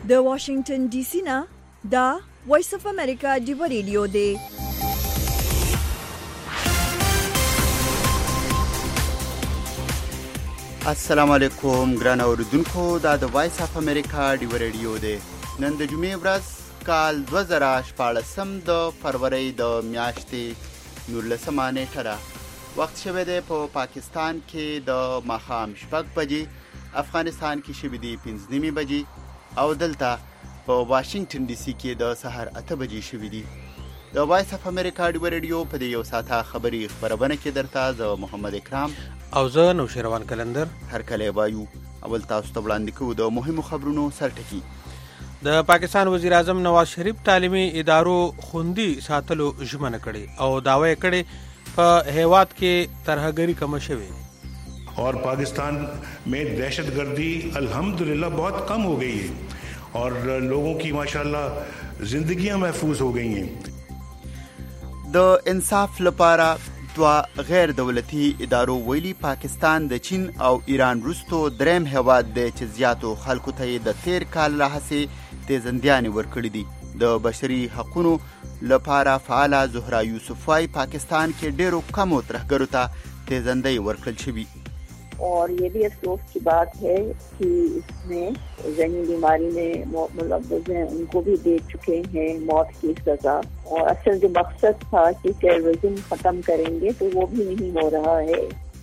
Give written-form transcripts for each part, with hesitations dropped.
د واشنگټن ډي سي نه دا وایس اف امریکا ډیو ریډیو دی. السلام علیکم ګران اوریدونکو، دا د وایس اف امریکا ډیو ریډیو دی. نن د جمعې ورځ کال 2014 د فروری د میاشتې 19 نیټه ده. وخت شوی دی په پاکستان کې د ماښام 6 بجې، افغانستان کې شوی دی 5 بجې او دلته په واشنگټن ډي سي کې د سحر 8 بجې شوی دی. د وایس اف امریکا ډیو ریډیو په دې یو ساعته خبري خبرونه کې درته زه محمد اکرام او زه نوشیروان کلندر هر کله وایو. اول تاسو ته وړاندې کوو د مهمو خبرونو سرټکی. د پاکستان وزیر اعظم نواز شریف تعلیمي ادارو خوندي ساتلو ژمنه کړې او دعوی کړې په هیواد کې ترهګری کم شوه और पाकिस्तान में दहशतगर्दी अल्हम्दुलिल्लाह बहुत कम हो गई है और लोगों की माशाल्लाह जिंदगियां महफूज हो गई हैं. د انصاف لپاره دوا غیر دولتي ادارو ویلي پاکستان د چین او ایران وروسته دریم هیواد دی چې زیاتو خلکو ته د تیر کال راهیسې تیزندیانې ورکړي دي. د بشري حقوقو لپاره فعاله زهرا یوسف وايي پاکستان کې ډیرو کمو ترهګرو ته تیزندۍ ورکړل شوي. और ये भी अफसोस की बात है कि इसमें ज़हनी बीमारी में मुलव्वज़ हैं उनको भी दे चुके हैं मौत की सज़ा. और असल जो मकसद था कि टेररिज्म ख़त्म करेंगे तो वो भी नहीं हो रहा है.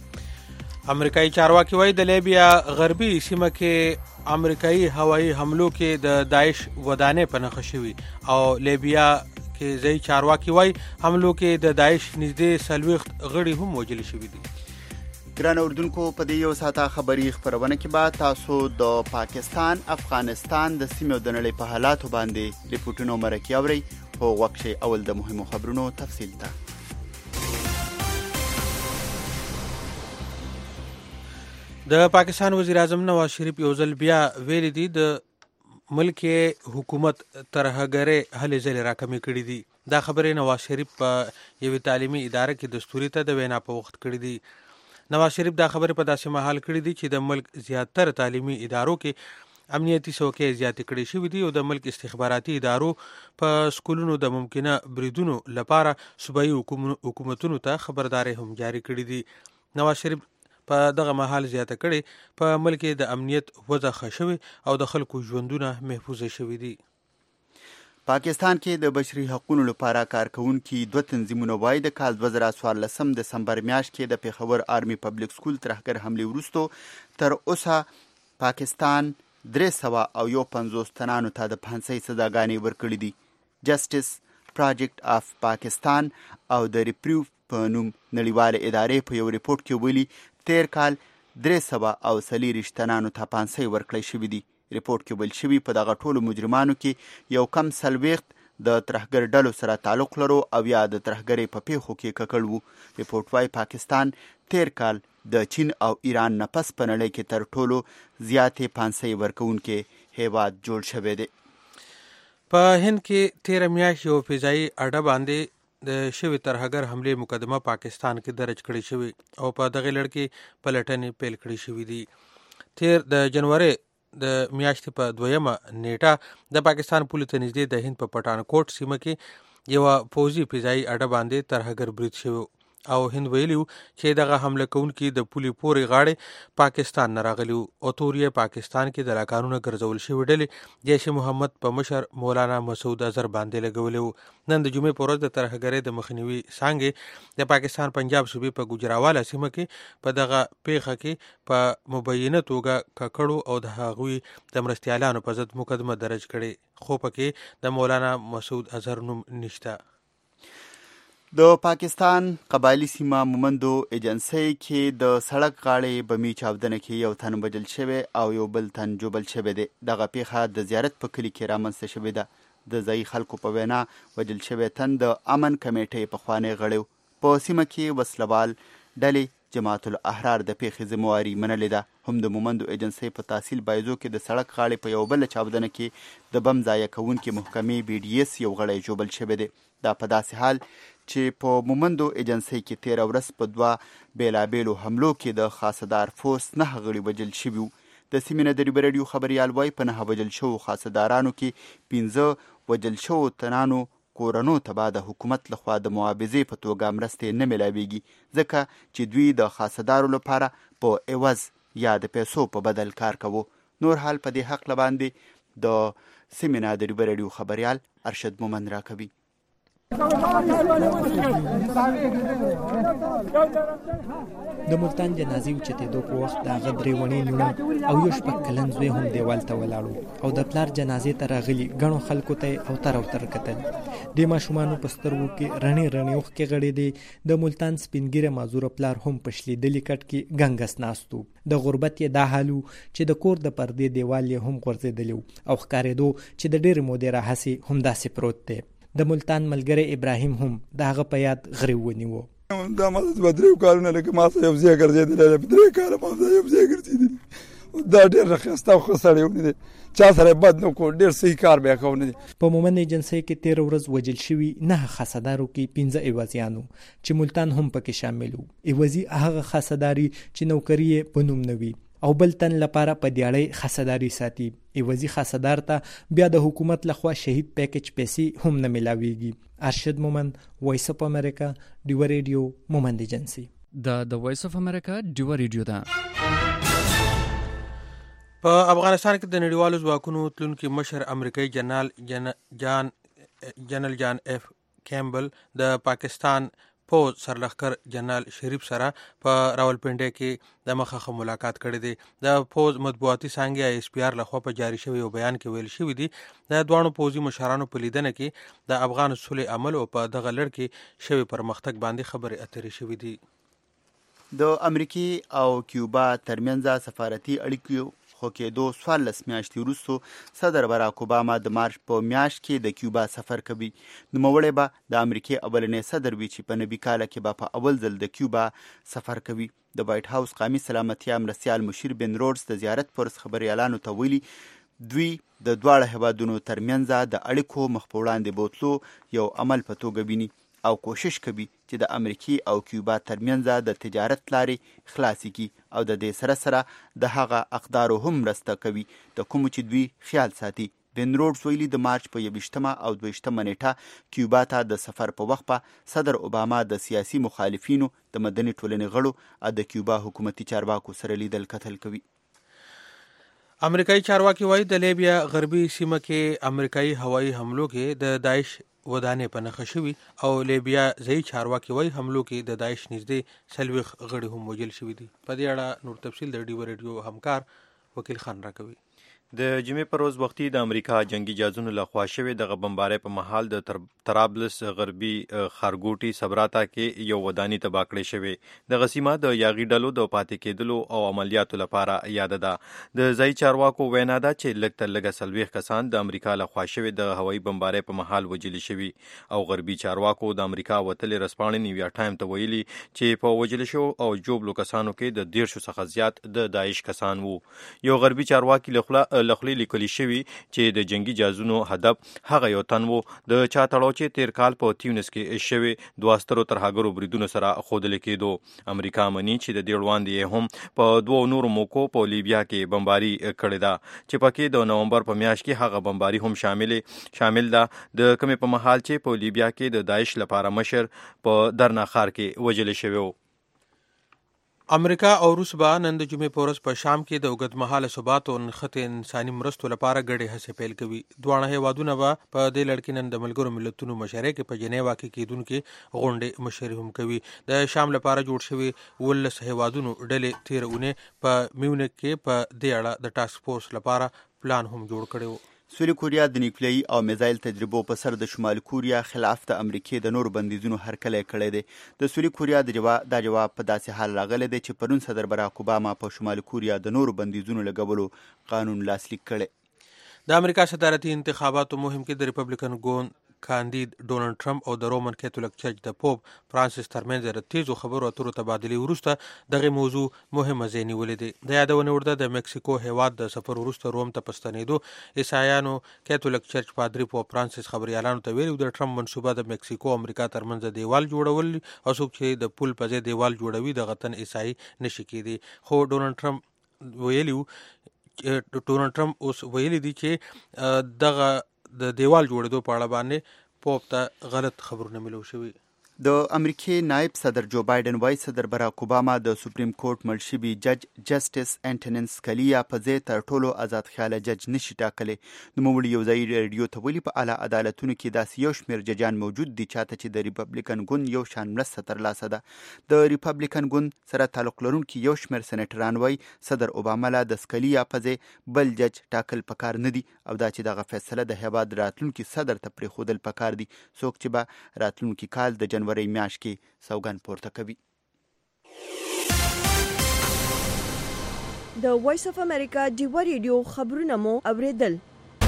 امریکایي چارواکي وايي د لیبیا غربي سیمه کې امریکایي هوایي حملو کې د داعش ودانې په نښه شوي او لیبیا کې ځای چارواکي وايي حملو کې د داعش نږدې 40 غړي هم وژل شوي دي. ګران اردوونکو، په دې یو ساعته خبري خبرونه کې به تاسو د پاکستان، افغانستان د سیمې او د نړۍ په حالاتو باندې ریپورټونه مرکې اورئ. خو وقت اول د مهمو خبرونو تفصیل ته. د پاکستان وزیر اعظم نواز شریف یو ځل بیا ویلي دي د ملک حکومت ترهګرۍ هلې ځلې راکمې کړي دي. دا خبرې نواز شریف په یوې تعلیمي اداره کې دستوري ته د وینا په وخت کړي دي. نواز شریف دا خبرې په داسې مهال کړي دي چې د ملک زیاتره تعلیمي ادارو کې امنیتي څوکۍ زیاتې کړې شوې دي او د ملک استخباراتي ادارو په سکولونو د ممکنه بریدونو لپاره صوبایي حکومتونو ته خبرداري هم جاری کړې دي. نواز شریف په دغه مهال زیاته کړي په ملک د امنیت وضع ښه شوې او د خلکو ژوندونه محفوظ شوي دي. پاکستان کې د بشري حقوقو لپاره کارکونکي دوه تنظیمونه وايي د کال 2014 دسمبر میاشت کې د پیښور آرمي پبلک سکول ترهګر حملې وروسته تر اوسه پاکستان 350 تنانو ته د پھانسۍ سزاګانې ورکړې دي. جسټس پراجیکټ اف پاکستان او د ریپریو په نوم نړیواله ادارې په یو ریپورت کې ویلي تیر کال 340 تنانو ته پھانسۍ ورکړې شوې دي. ریپورت کې ویل شوي په دغه ټولو مجرمانو کې یو کم 40 د ترهګر ډلو سره تعلق لرو او یا د ترهګرۍ په پیښو کې ککړ وو. ریپورت وايي پاکستان تیر کال د چین او ایران نه پس په نړۍ کې تر ټولو زیاتې پھانسۍ ورکوونکي هیواد جوړ شوی دی. په هند کې 13 میاشتې یو فضایي اډه باندې د شوي ترهګر حملې مقدمه پاکستان کې درج کړې شوې او په دغه لړ کې پلټنې پیل کړې شوې دي. تیر د جنوري د میاشتې په 2 نیټه د پاکستان پولیس ته نږدې د هند په پټانکوټ سیمه کې یو فوجي فضایي اډه باندې ترهګر برید شوی او هند ویلي چې دغه حمله کوونکي د پولي پورې غاړې پاکستان نه راغلي او تورې پاکستان کې د لاکانونه ګرځول شوی ډلې جیش محمد په مشر مولانا مسعود اظهر باندې لګولي وو. نن د جمعې په ورځ د ترهګرۍ د مخنیوي څانګې د پاکستان پنجاب صوبې په ګوجراواله سیمه کې په دغه پیښه کې په مبینه توګه ککړو او د هغوی د مرستیالانو په ضد مقدمه درج کړي خو پکې د مولانا مسعود اظهر نوم نشته. د پاکستان قبایلی سیمه مومندو ایجنسی کې د سړک غاړې بمي چاودنه کې یو تن وژل شوی او یو بل تن ژوبل شوی دی. دغه پیښه د زیارت په کلي کې رامنځته شوې ده. د ځایي خلکو په وینا وژل شوی تن د امن کمیټې پخوانی غړی په سیمه کې وسلوال ډلې جماعت الاحرار د پیښې ذمہواري منلې ده. هم د مومندو ایجنسی په تحصیل بایزو کې د سړک غاړې په یو بل چاودنه کې د بم ځای کوونکي محکمې BDS یو غړی ژوبل شوی دی. دا په داسې حال چې په مومندو ایجنسی کې 13 ورځ په 2 بیلابیلو حملو کې د خاصدار فورس 9 غړي وژل شوي. د سیمې نه د ریبر رادیو خبریال وایي په 9 وژل شوو خاصدارانو کې 15 وژل شوو تنانو کورنو ته به د حکومت لخوا د معاوضې په توګه مرستې نه میلاویږي، ځکه چې دوی د خاصدارو لپاره په عوض یا د پیسو په بدل کار کوو. نور حال په دې حق لباندې د سیمې نه د ریبر رادیو خبریال ارشد مومند راکوي. د ملتان جنازې اوچتېدو په وخت د هغه 3 ونې لوڼه او 1 شپږ کلن زوی هم دیوال ته ولاړو او د پلار جنازې ته راغلي ګڼو خلکو ته او تر کتل. د ماشومانو په سترګو کې رڼې اوښکې غړېدې. د ملتان سپینګیره معذوره پلار هم په شلیدلي کټ کې ګنګس ناست و. د غربت یې دا حال و چې د کور د پردې دیوال یې هم غورځېدلی او ښکارېدو چې د ډېرې مودې راهسې همداسې پروت دی. د ملتان ملګری ابراهیم هم د هغه په یاد غریو ونیو. دا ما د 3 کارونه لکه ما سره یو ځای ګرځېدلی، په 3 کاله ما سره یو ځای ګرځېدلی. دا ډېر ښایسته او ښه سړی ونه دی، چا سره بد نه کړو، ډېر صحیح کار به یې کوو. په مومند ایجنسۍ کې 13 ورځ وژل شوي 9 خاصدارو کې 15 عوضیانو چې ملتان هم پکې شامل وو. عوضي هغه خاصداري چې نوکري یې په نوم نه وي او بل تن لپاره په دیاړۍ خاصداري ساتي. عوضي خاصدار ته بیا د حکومت لخوا شهید پیکج پیسې هم نه ملاویږي. ارشد مومند، وایس اف امریکا، ډیو ریډیو، مومند ایجنسی. د وایس اف امریکا ډیو ریډیو ده. په افغانستان کې د نړیوالو ځواکونو تلونکي مشر امریکایي جنرال جان اف کیمبل د پاکستان پوز سرلښکر جنرال شریف سره په راولپنډۍ کې د مخه ملاقات کړی دی. د پوز مطبوعاتي څانګې ISPR لخوا په جاری شوی یو بیان کې ویل شوی دی د دوانو پوځي مشرانو په لیدنه کې د افغان صلح عمل او په دغه لړ کې شوی پرمختګ باندې خبرې اترې شوې دي. د امریکای او کیوبا ترمنځ سفارتي اړیکو خو کېدو 14 میاشتې وروسته صدر باراک اوباما د مارچ په میاشت کې د کیوبا سفر کوي. نوموړی به د امریکای اولنی صدر وي چې په 90 کاله کې به په اول ځل د کیوبا سفر کوي. د وایټ هاوس قومي سلامتیا مرستیال مشیر بن رودز د زیارت پر خبريالانو ته ویلي دوی د دواړه هیوادونو ترمنځ د اړیکو مخ په وړاندې بوتلو یو عمل په توګه ویني او کوشش کوي چې د امریکای او کیوبا ترمنځ د تجارت لارې خلاصې کړي او د دې سره سره د هغه اقدارو هم مرسته کوي د کوم چې دوی خیال ساتي. بن رودز ویلي د مارچ په 21 او 22 نیټه کیوبا ته د سفر په وخت په صدر اوباما د سیاسي مخالفینو د مدني ټولنې غړو او د کیوبا حکومتي چارواکو سره لیدل کتل کوي. امریکایي چارواکي وایي د لیبیا غربي سیمه کې امریکایي هوایي حملو کې د داعش ودانې په نښه شوي او لیبیا ځایي چارواکي وایي حملو کې د داعش نږدې 40 غړي هم وژل شوي دي. په دې اړه نور تفصیل د ډیو ریډیو همکار وکیل خان راکوي. د جمعې پر ورځ وختي د امریکا جنگي جهازونو لخوا شوې دغه بمبارۍ په محل د طرابلس غربي خارګوټي صبراتا کې یو ودانۍ تباه کړې شوې. دغه سیمه د یاغي ډلو د پاتې کېدلو او عملیاتو لپاره یاد ده. د ځایي چارواکو وینا ده چې لږ تر لږه 40 کسان د امریکا لخوا شوې د هوایي بمبارۍ په محل وژل شوي او غربي چارواکو د امریکا وتلې رسپانې نیویا ټایم ته ویلي چې په وژل شو او جوړلو کسانو کې د 150 څخه زیات د داعش کسان وو. یو غربي چارواکي لخوا لیکلي شوي چې د جنگي جهازونو هدف هغه یو تن وو د چا تړاو چې تیر کال په تیونس کې شوي 2 سترو ترهګرو بریدونو سره ښودل کېدو. امریکا مني چې د دې وړاندې هم په 2 نورو موکو په لیبیا کې بمباري کړې ده چې پکې د نومبر په میاشت کې هغه بمباري هم شامل ده د کومې په محل چې په لیبیا کې د داعش لپاره مشر په درنا ښار کې وژل شوی و. امریکا او روس به نن د جمعې په ورځ په شام کې د اوږدمهاله ثبات او نښتې انساني مرستو لپاره ګډې هڅې پیل کوي. دواړه هیوادونه به په دې لړ کې نن د ملګرو ملتونو مشرۍ کې په جنیوا کې کېدونکې غونډې مشري هم کوي. د شام لپاره جوړ شوي 19 هیوادونو ډلې تېره اونۍ په میونخ کې په دې اړه د ټاسک فورس لپاره پلان هم جوړ کړی و. سویل کوریا د نیوکلیایي او میزایل تجربو په سر د شمال کوریا خلاف د امریکای د نورو بندیزونو هرکلی کړی دی. د سویل کوریا د جواب په داسې حال راغلی دی چې پرون صدر باراک اوباما په شمال کوریا د نورو بندیزونو لګولو قانون لاسلیک کړی. د امریکا صدارتي انتخاباتو مهم کې د ریپبلیکن ګوند کاندید ډونالد ټرمپ او د رومن کیتولیک چرچ د پوپ فرانسیس ترمنځ د تیزو خبرو اترو تبادلې وروسته دغه موضوع مهمه ځای نیولې دی. د یادونه ورده د مکسیکو هیواد د سفر وروسته روم ته په ستنېدو عیسایانو کیتولیک چرچ پادري پوپ فرانسیس خبريالانو ته ویلي د ټرمپ منصوبه د مکسیکو او امریکا ترمنځ دیوال جوړول او څوک چې د پول په ځای دیوال جوړوي د غتن عیسائی نشي کېدی. خو ډونالد ټرمپ ویلي ډونالډ ټرمپ اوس ویلي دي چې دغه د دیوال جوړېدو په اړه باندې پوپ ته غلط خبرونه ملو شوي. د امریکې نائب صدر جو بایدن وایي صدر براک اوباما د سپریم کورټ مړ شوي جج جسټس انټونی سکلیا په ځای تر ټولو آزاد خیاله جج نشي ټاکلی. نوموړي یو ځایي راډیو ته ویلي په اعلی عدالتونو کې داسې یو شمېر ججان موجود دي چاته چې د ریپبلیکن ګوند یو شان مرسته ترلاسه ده. د ریپبلیکن ګوند سره تعلق لرونکي یو شمېر سینیټران وایي صدر اوباما لا د سکلیا په ځای بل جج ټاکل پکار نه دي او دا چې دغه فیصله د هیواد راتلونکي صدر ته پرېښودل پکار دي، څوک چې به راتلونکي کال د جنوري میاشت کې سوګند پورته کوي. د وایس اف امریکا ډیوا ریډیو خبرونه مو اوریدل.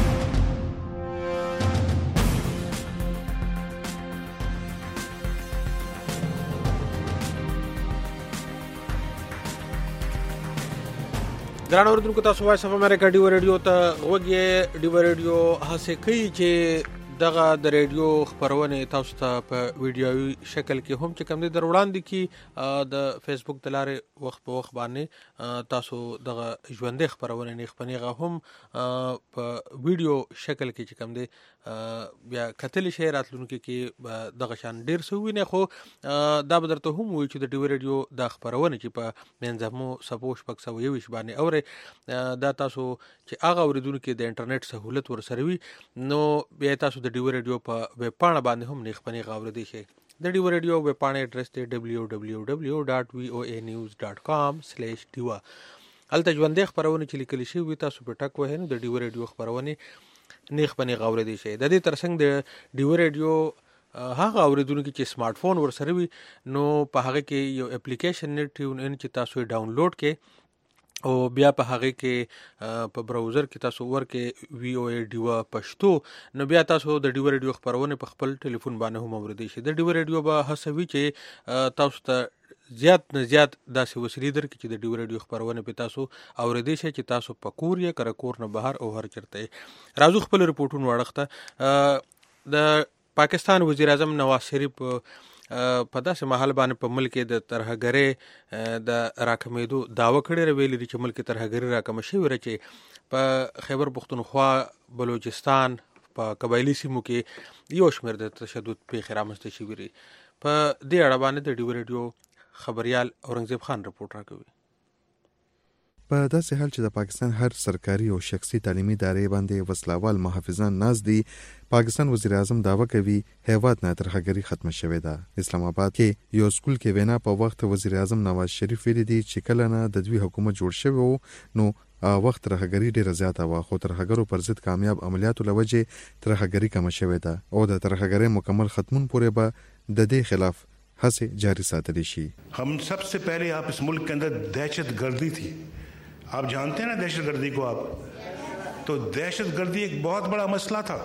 ګران اوریدونکو تاسو وایس اف امریکا ډیوا ریډیو ته وګورئ. ډیوا ریډیو هڅه کوي چې دغه د ریډیو خبرونه تاسو ته په ویډیوي شکل کې هم چې کوم دي در وړاندې کی د فیسبوک د لارې وخت په وخت باندې تاسو دغه ژوندې خبرونه نه خپنیغه هم په ویډیو شکل کې چې کوم دي بیا کتل شي راتلونکي کې دغه شان ډیر سوي نه، خو دا به درته هم وایي چې د ډیو ریډیو د خبرونه چې په منځمو سپوش پک سو یو وش باندې اوره دا تاسو چې هغه اوریدونکو د انټرنیټ سہولت ورسره وي نو بیا تاسو د ډیو ریډیو په ویب پاڼه باندې هم نخپنی غوړې دي شي. د ډیو ریډیو ویب پاڼه ایډریس دی www.voanews.com/diva. الته ژوندې خبرونه چې لیکل شي وي تاسو په ټک وهنه د ډیو ریډیو خبرونه نخپنی غوړې دي شي. د دې ترڅنګ د ډیو ریډیو هغه اوریدونکو چې سمارټ فون ورسره وي نو په هغه کې یو اپلیکیشن ټیون ان چې تاسو یې ډاونلوډ کې او بیا په هغه کې په براوزر کې تاسو ورکه VOA ډیوا پښتو نو بیا تاسو د ډیوا ریډیو خبرونه په خپل ټلیفون باندې هم اوریدئ شئ. د ډیوا ریډیو به هڅوي چې تاسو ته زیات نه زیات داسې وسیلې درکړي چې د ډیو ریډیو خبرونه په تاسو اوریدئ شئ چې تاسو په کور یا کر کور نه بهر او هر چرته. راځو خپل رپورټونه وړاندې د پاکستان وزیر اعظم نواز شریف په داسې محل باندې په ملک د ترهګرۍ د راکمېدو داوا کړی ویلي چې ملک ترهګرۍ راکم شوی چې په خیبر پختونخوا بلوچستان په قبایلی سیمو کې یو شمېر د تشدد پیښې رامنځته شوي دي. په دې اړه باندې د ډیو ریډیو خبريال اورنګزیب خان رپورټ راکوي. په داسې حال چې د پاکستان هر سرکاري او شخصي تعلیمي ادارې باندې وسلوال محافظان ناز دي، پاکستان وزیر اعظم دعوه کوي هیواد نه ترهګري ختم شوه ده. اسلام آباد کې یو سکول کې وینا په وخت وزیر اعظم نواز شریف ویلي دي چې کله نه د دوی حکومت جوړ شوی نو وخت ترهګري ډیره زیاته وه، خو ترهګرو پر ضد کامیاب عملیاتو لوجه ترهګري کم شوه ده او د ترهګرۍ مکمل ختمون پورې به د دې خلاف هڅه جاری ساتلی شي. हम सबसे पहले आप इस मुल्क के अंदर दहशतगर्दी थी, आप जानते हैं ना दहशतगर्दी को, आप तो दहशतगर्दी एक बहुत बड़ा मसला था.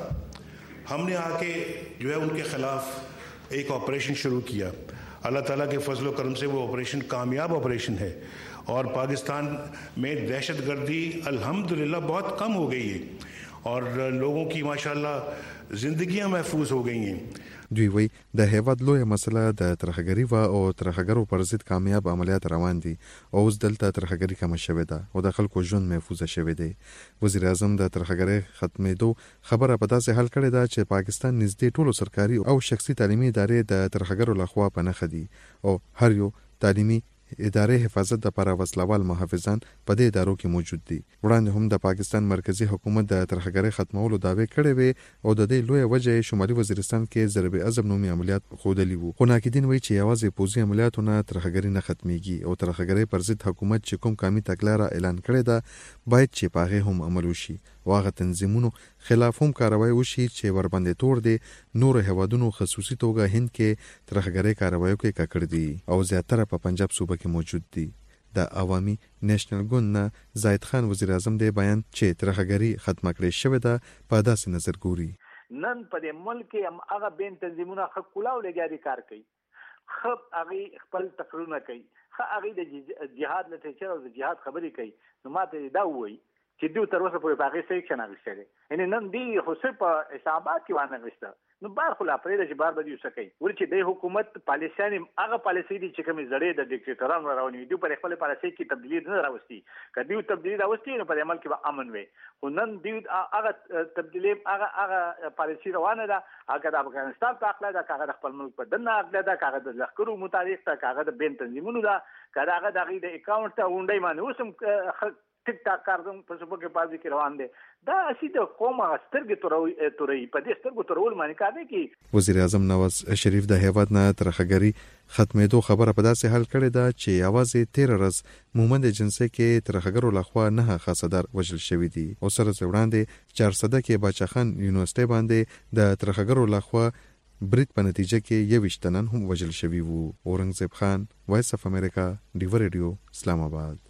हमने आके जो है उनके खिलाफ एक ऑपरेशन शुरू किया. अल्लाह ताला के फजल व करम से वो ऑपरेशन कामयाब ऑपरेशन है और पाकिस्तान में दहशतगर्दी अल्हम्दुलिल्लाह बहुत कम हो गई है और लोगों की माशाल्लाह ज़िंदगियां महफूज हो गई हैं. دوی وی د هیواد لوی مسله د ترهګری و او ترهګرو پر ضد کامیاب عملیات روان دي او اوس دلته ترهګری کم شوه ده او د خلکو ژوند محفوظ شوه دی. وزیر اعظم د ترهګری ختمېدو خبره په داسې حال کړې ده چې پاکستان نږدې ټولو سرکاري او شخصي تعلیمي ادارې د ترهګرو لخوا په نخ دي او هر یو تعلیمي ادارې حفاظت لپاره وسلوال محافظان په دې ادارو کې موجود دي. وړاندې هم د پاکستان مرکزی حکومت د ترهګرۍ ختمولو دعوی کړې وي او د دې لوی وجه شمالي وزیرستان کې ضرب اعظم نومي عملیات خودلی وو. خو ناقدین وایي چې یوازې پوځي عملیاتونه ترهګرۍ نه ختميږي او ترهګرۍ پر ضد حکومت چې کوم قومي تګلارې اعلان کړې ده باید چې پاغه هم عمل وشي. واغه تنظیمونو خلاف هم کاروایی وشي چې ورباندې تور دي. نور هوادونو خصوصي توګه هند کې ترهګرۍ کاروایو کې ککړ دي او زیاتره په پنجاب صوبه کې موجود دي. د عوامي نېشنل ګوند نه زاید خان وزیر اعظم دی بیان چې ترهګرۍ ختمه کړې شوې ده په داسې نظر ګوري. نن په دې ملک هم هغه بین تنظیمونه خپل کلاو لګاري کار کوي، خپ هغه خپل تقریرونه کوي، هغه د جهاد لټچر او د جهاد خبرې کوي. نو ماته دا وایي چې دوی تر اوسه پورې باغې سیکشن اغشته. یعنی نن دی خو صرف په حسابات کې وانه غشته، نو بار خو لا پرې چې بار به دي وسکي ورچې د حکومت پالیسیان هغه پالیسي دي چې کومې زړې د ډیکټیټرانو راونی دي پر خپل پالیسي کې تبدیلی نه راوستي کدی تبدیلی راوستي نو په عمل کې به امن وي خو نن دی هغه تبدیلی هغه پالیسي روانه ده هغه د افغانستان په اخلاق ده هغه د خپل ملک په دنه اخلاق ده هغه د لخرو مطابق ده هغه د بین تنظیمونو ده هغه د غي د اکاونټ ته وندای باندې اوسم ټیک ټاک کارزم په سبو کې بازي کې روان دي دا اسی د قوم سترګې توري په دې سترګو تورول معنی کاوه کې وزیر اعظم نواز شریف د هیواد نه ترخګری ختمېدو خبره په داسې حال کړې ده چې اوازې 13 ورځ مومند جنسي کې ترخګرو لخوا نه خاصدار وژل شوی دي او سره وړاندې 400 کې باچخان یونیورسيټي باندې د ترخګرو لخوا برید په نتیجه کې 21 تنن هم وژل شوی وو. اورنګزیب خان، وایس اف امریکا، ډیو ریډیو، اسلام آباد.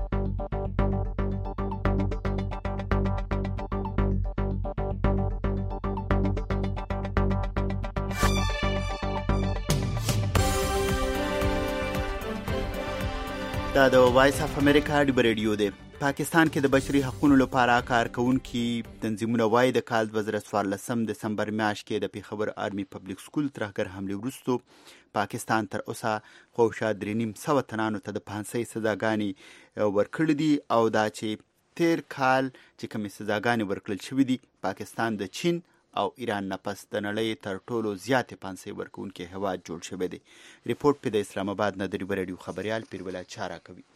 دا د وایس اف امریکا ډیو ریډیو دی. پاکستان کې د بشري حقوقو لپاره کارکونکي تنظیمونه وایي د کال 2014 دسمبر میاشت کې د پیښور آرمي پبلک سکول ترهګر حملې وروسته پاکستان تر اوسه خوشا 3.5 تنانو ته د پانسۍ سزاګانې ورکړې دي او دا چې تیر کال چې کومې سزاګانې ورکړل شوې دي پاکستان د چین او ایران نه پس د نړۍ تر ټولو زیاتې پانسۍ ورکوونکی هیواد جوړ شوی دی. ریپورت په د اسلام آباد نه د ډیو ریډیو خبريال پیرولای چارا کوي.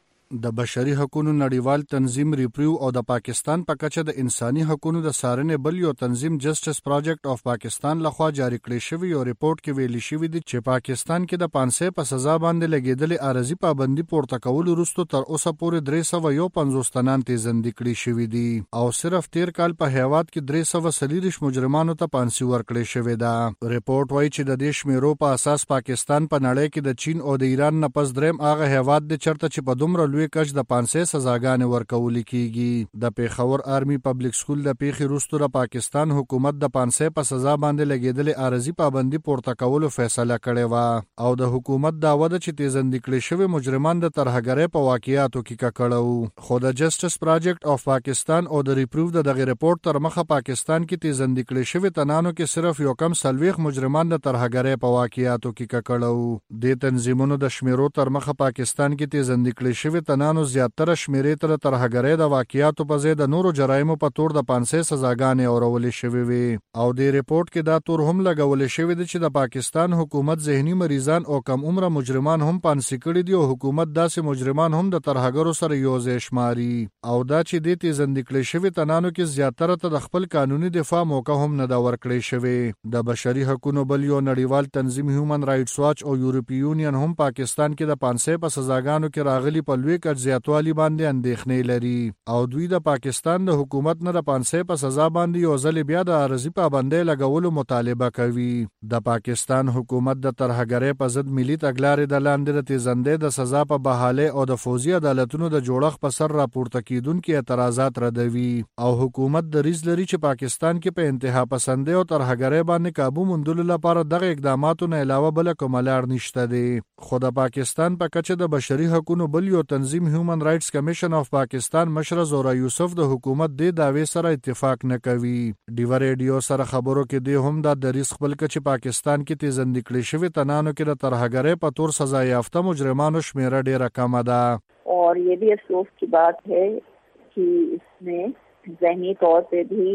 د بشري حقوقو نړیوال تنظیم ریپریو او د پاکستان په کچه د انساني حقوقو د سارنې بل یو تنظیم جسټس پروجیکټ اف پاکستان لخوا جاری کړی شوی یو ریپورت کې ویلي شوی دی چې پاکستان کې د پانسۍ په سزا باندې لګیدلې عارضي پابندي پورته کول وروسته تر اوسه پورې 351 تنان تیزندې کړي شوی دي او صرف تیر کال په هیواد کې 340 مجرمانو ته پانسۍ ورکړې شوې ده. ریپورت وایي چې د دې شمیرو په اساس پاکستان په نړۍ کې د چین او د ایران نه پس دریم هغه هیواد دی چرته چې په دومره کچ د پانسۍ سزاګانې ورکول کیږي. د پیښور آرمي پبلک سکول د پیښې وروسته د پاکستان حکومت د پانسۍ په سزا باندې لګیدلې عارضي پابندي پورته کولو فیصله کړې و او د حکومت دعوه ده چې تیزندې کړي شوی مجرمان د ترهګرۍ په واقعیاتو کې ککړو. خو د جسټس پروجیکټ اف پاکستان او د ریپریو دغه ریپورت تر مخه پاکستان کې تیزندې کړي شوی تنانو کې صرف یو کم 40 مجرمان د ترهګرۍ په واقعیاتو کې ککړو. د تنظیمونو د شمیرو تر مخه پاکستان کې تیزندې کړي شوی تنانو زیاتره شمیرې تر ترهګرۍ د واقعیاتو په ځای د نورو جرایمو په تور د پانسۍ سزاګانې اورولې شوې وي او د ریپورت کې دا تور هم لګولې شوې ده چې د پاکستان حکومت ذهني مریضان او کم عمره مجرمان هم پانسۍ کړي دي او حکومت داسې مجرمان هم د ترهګرو سره یو ځای شماري او دا چې د تیزندې کړي شوی تنانو کې زیاتره ته د خپل قانوني دفاع موقع هم نه دا ورکړې شوی. د بشري حقوقو بل یو نړیوال تنظیم هیومن رائټس واچ او یورپی یونین هم پاکستان کې د پانسۍ په سزاګانو کې راغلي په لوی کچ زیاتوالی باندې اندېښنې لري او دوی د پاکستان د حکومت نه د پانسۍ په سزا باندې یو ځل بیا د عارضي پابندۍ لګولو مطالبه کوي. د پاکستان حکومت د ترهګرۍ په ضد ملي تګلارې د لاندې د تیزندۍ د سزا په بحالۍ او د فوزي عدالتونو د جوړښت په سر راپورته کیدونکي اعتراضات ردوي او حکومت دریځ لري چې پاکستان کې په انتها پسندۍ او ترهګرۍ باندې قابو موندلو لپاره دغه اقداماتو نه علاوه بل کومه لار نشته دی. خو د پاکستان په کچه د بشري حقوقو بل یو تنظیم هیومن رائټس کمیشن اف پاکستان مشر زورا یوسف د حکومت د داوی سره اتفاق نه کوي. ډیو ریډیو سره خبرو کې دی هم د دریس خپل کچ پاکستان کې تیزندې کړي شوی تنانو کې د ترهګرۍ په تور سزا یافته مجرمانو شمیره ډیره کم ده. और ये भी अफसोस की बात है कि इसमें ज़हनी तौर पे भी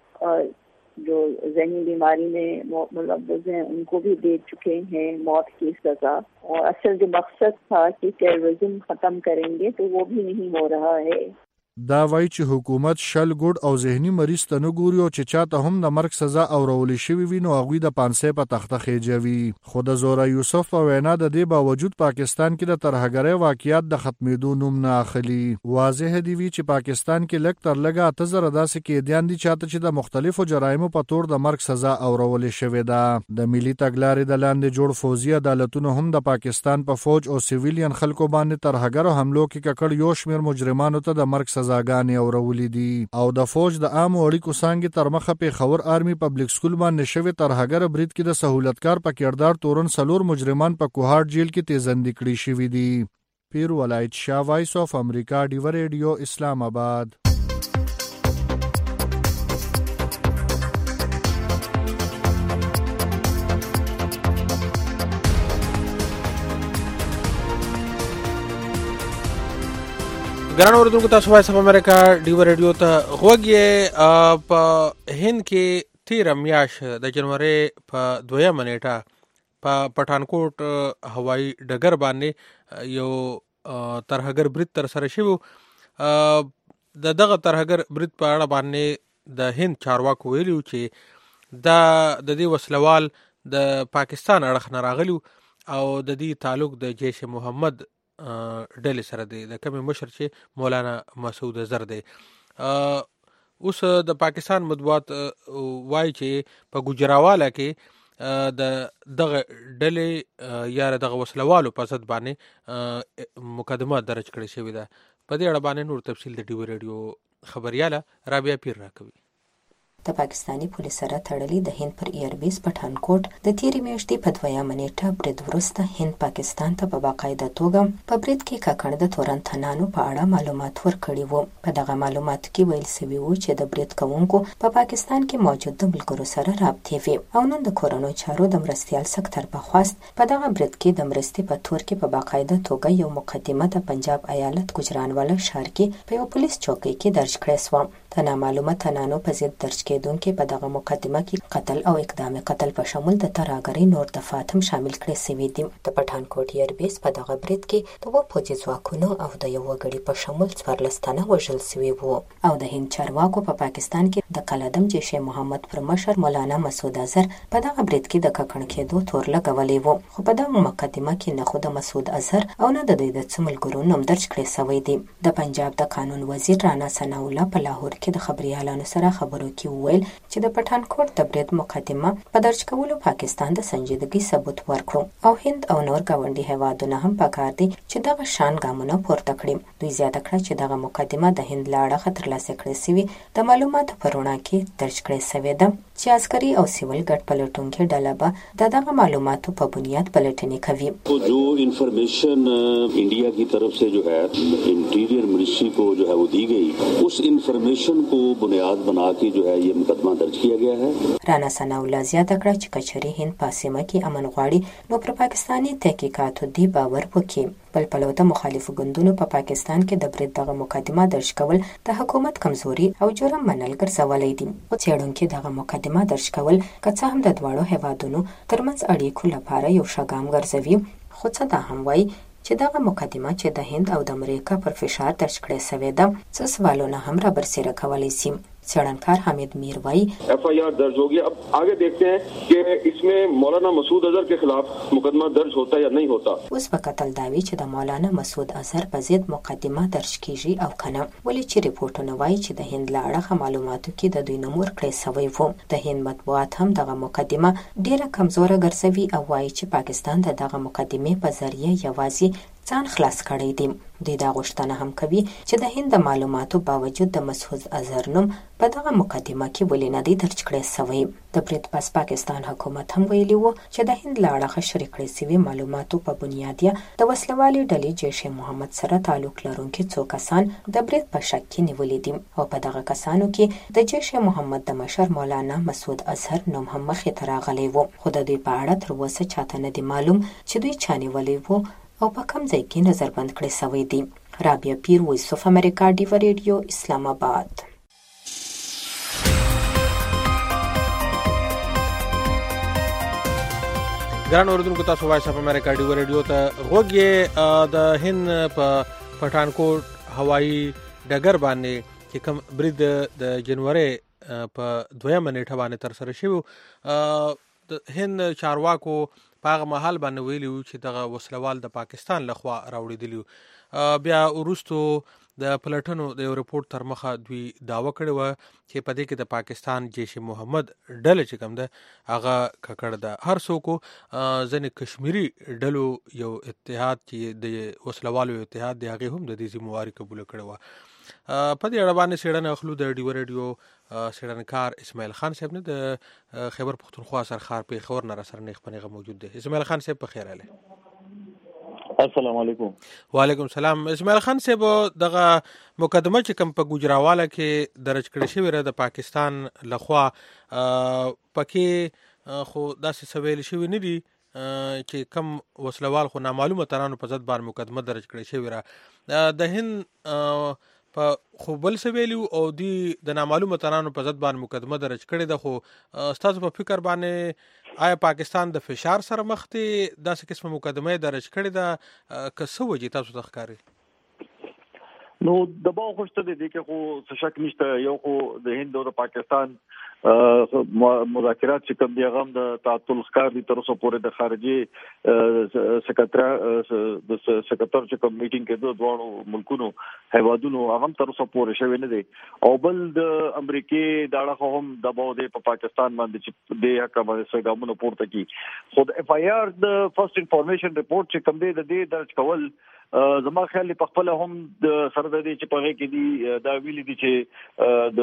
जो ज़हनी बीमारी में मुलव्वज़ हैं उनको भी दे चुके हैं मौत की सज़ा और असल जो मकसद था कि टेररिज्म ख़त्म करेंगे तो वो भी नहीं हो रहा है. دا وایي چې حکومت شل ګډ او ذهني مریض ته نه ګوري او چې چاته هم د مرګ سزا اورولې شوې وي نو هغوی د پانسۍ په تخته خېجوي. خو د زورا یوسف په وینا د دې باوجود پاکستان کې د ترهګرۍ واقعیات د ختمېدو نوم نه اخلي. واضح دی وی چې پاکستان کې لږ تر لږه 8000 داسې قیدیان دي چاته چې د مختلفو جرایمو په تور د مرګ سزا اورولې شوې ده. د ملي تګلارې د لاندې جوړ فوزي عدالتونو هم د پاکستان په فوج او سیویلین خلکو باندې ترهګرو حملو کې ککړ یو شمیر مجرمانو ته د مرګ سزاګانې اورولې دي او د فوج د عام اړیکو څنګه تر مخه پیښور آرمي پبلک سکول باندې شوی ترهګر برید کې د سہولتکار په کردار تورن سلور مجرمان په کوهاټ جیل کې تیزندې کړي شوی دي. پیر ولایت شاه، وایس اف امریکا، ډیو ریډیو، اسلام آباد. ګران اوردونکو تاسو وایس اف امریکا ډیو ریډیو ته غوږی په هند کې 13 میاش د جنوري په 2 نیټه په پټانکوټ هوایي ډګر باندې یو ترهګر برید تر سره شوی دغه ترهګر برید په اړه باندې د هند چارواکو ویلي چې دا د دې وسلوال د پاکستان اړخ نه راغلی او د دې تعلق د جیش محمد ډلې سره دی د کوم مشر چې مولانا مسعود اظهر دی. اوس د پاکستان مطبوعات وایي چې په ګوجراوالا کې د دغه ډلې یا دغه وسلوالو په ضد باندې مقدمه درج کړې شوې ده. په دې اړه باندې نور تفصیل د ډیو ریډیو خبرياله رابعه پیر راکوي. د پاکستانی پولیس سره تړلې د هند پر ایربیس پټانکوټ د تیری میاشتې په 2 نیټه برید وروسته هند پاکستان ته په باقاعده توګه په برید کې کاکړ د تورنتنانو په اړه معلومات ورکړي وو. په دغه معلوماتو کې ویل شوی وو چې د برید کوونکو په پاکستان کې موجود د ملګرو سره رابطې وي او نن د کورونو چارو د مرستيال سکتر په خواست په دغه برید کې د مرستې په تور کې په باقاعده توګه یو مقدمه د پنجاب ایالت ګجرانوالا ښار کې په یو پولیس چوکۍ کې درج کړې شوه. د نامعلومه تنانو په ضد درج کېدونکې په دغه مقدمه کې قتل او اقدام قتل په شمول د ترهګرۍ نور دفعات هم شامل کړي شوي دي. د پټانکوټ ایربیس په دغه برید کې د 2 پوځي ځواکونو او د یو وګړي په شمول 14 تنه وژل شوي وو او د هند چارواکو په پاکستان کې د قلعدم جیش محمد پر مشر مولانا مسعود اظهر په دغه برید کې د ککړ کېدو تور لګولې وو. خو په دغه مقدمه کې نه خو د مسعود اظهر او نه د دوی د څملګرو نوم درج کړي شوی دی. د پنجاب د قانون وزیر رانا ثنا الله په لاهور کې د خبريالانو سره خبرو کې وویل چې د پټانکوټ د برید مقدمه په درج کولو پاکستان د سنجیدګۍ ثبوت ورکړو او هند او نور ګاونډي هیوادونه هم پکار دي چې دغه شان ګامونه پورته کړي. دوی زیاته کړه چې دغه مقدمه د هند له اړخه ترلاسه کړې شوې د معلوماتو په رڼا کې درج کړې شوې ده چې عسکري او سیول ګډ پلټونکي ډله به دغه معلوماتو په بنیاد پلټنې کوي. जो इन्फॉर्मेशन इंडिया की तरफ से जो है इंटीरियर मिनिस्ट्री को जो है वो दी गई उस इन्फॉर्मेशन को बुनियाद बना के जो है ये मुकदमा दर्ज किया गया है. رانا ثنا الله زیاته کړه چې کچري هند پاسمه کې امن غواړي نو پر پاکستاني تحقیقاتو دی باور وکړي. بل پلوته مخالفو ګوندونو په پاکستان کې د برید دغه مقدمه درج کول د حکومت کمزوري او جرم منل ګرځولای دي. او څېړونکو دغه مقدمه درج کول که څه هم د دواړو هیوادونو ترمنځ اړیکو لپاره یو شګام ګرځوي خو څه دا هم وایي چې دغه مقدمه چې د هند او د امریکا پر فشار درج کړې شوې ده څه سوالونه هم را برسېره کولی شي. څېړنکار حمید میر وایي FIR درج हो गया. अब आगे देखते हैं कि इसमें मौलाना मसूद अजहर के खिलाफ मुकदमा दर्ज होता या नहीं होता. اوس په کتل داوی چې د مولانا مسعود اظهر په ضد مقدمه درج کیږي او کنه ولې چې ریپورتونه وایي چې د هند له اړخه معلوماتو کې د دوی نوم ورکړی شوی وو. د هند مطبوعات هم دغه مقدمه ډیره کمزوره ګرځوي او وایي چې پاکستان دغه مقدمې په ذریعه یوازې ځان خلاص کړی دی. دوی دا غوښتنه هم کوي چې د هند د معلوماتو باوجود د مسعود اظهر نوم په دغه مقدمه کې ولې نه دی درج کړی شوی. د برید پس پاکستان حکومت هم ویلي وو چې د هند له اړخه شریک کړی شوي معلوماتو په بنیاد یې د وسلوالې ډلې جیش محمد سره تعلق لرونکي څو کسان د برید په شک کې نیولي دي او په دغه کسانو کې د جیش محمد د مشر مولانا مسعود اظهر نوم هم مخې ته راغلی وو. خو د دوی په اړه تر اوسه چاته نه دی معلوم چې دوی چا نیولي وو او په کوم ځای کې نظربند کړی شوی دی. رابعه پیر، وایس اف امریکا، ډیو ریډیو، اسلام آباد. ګران اوردونکو تاسو وایس اف امریکا ډیو ریډیو ته غوږی. د هند په پټانکوټ هوایي ډګر باندې چې کوم برید د جنوري په 2 نیټه باندې تر سره شوی د هند چارواکو په هغه مهال باندې ویلي وو چې دغه وسلوال د پاکستان لخوا راوړېدلی. بیا وروستو د پلټنو د یو ریپورت تر مخه دوی دعوه کړې وه چې په دې کې د پاکستان جیش محمد ډله چې کوم ده هغه ککړ ده. هر څوک ځینې کشمیري ډلو یو اتحاد چې د وسلوالو اتحاد دی هغې هم د دې ذمهواري قبوله کړې وه. په دې اړه باندې څېړنه اخلو د ډیو ریډیو څېړنکار اسماعیل خان صاحب نه د خیبر پښتونخوا سرخار پېښور نه راسره نیغ په نیغه موجود دی. اسماعیل خان صاحب په خیر راغلی. السلام علیکم. وعلیکم السلام. اسماعیل خان صاحب دغه مقدمه چې کوم په ګوجراوالا کې درج کړې شوې ده د پاکستان لخوا پکې خو داسې څه ویل شوي نه دي چې کم وسلوال خو نامعلومه ترانو په ضد باندې مقدمه درج کړې شوې را د هند په خو بل څه ویلو او د نامعلومه ترانو په ضد باندې مقدمه درج کړې ده. خو ستاسو په فکر باندې آیا پاکستان د فشار سره مخ دی داسې قسمه مقدمه درج کړې ده که څه وجې تاسو ته ښکاري؟ نو د باو خوشته دي کې خو څه شک نشته. یو خو د هند او د پاکستان مذاکرات چې کوم دی هغه د تعطل ښکار دي تر اوسه پورې د خارجي سکرټر چې کوم میټینګ کې دوه ملکونو هیوادونو هغه تر اوسه پورې شوی نه دی. او بل د امریکای داړه هم د باو دی په پاکستان باندې چې د حق باندې سګامونو پورته کی. خو د اف آی آر د فرست انفارمیشن ریپورت چې کوم دی د دې درج کول زما خیال په خپل هم د سره د دې چې په کې دي دا ویلي دي چې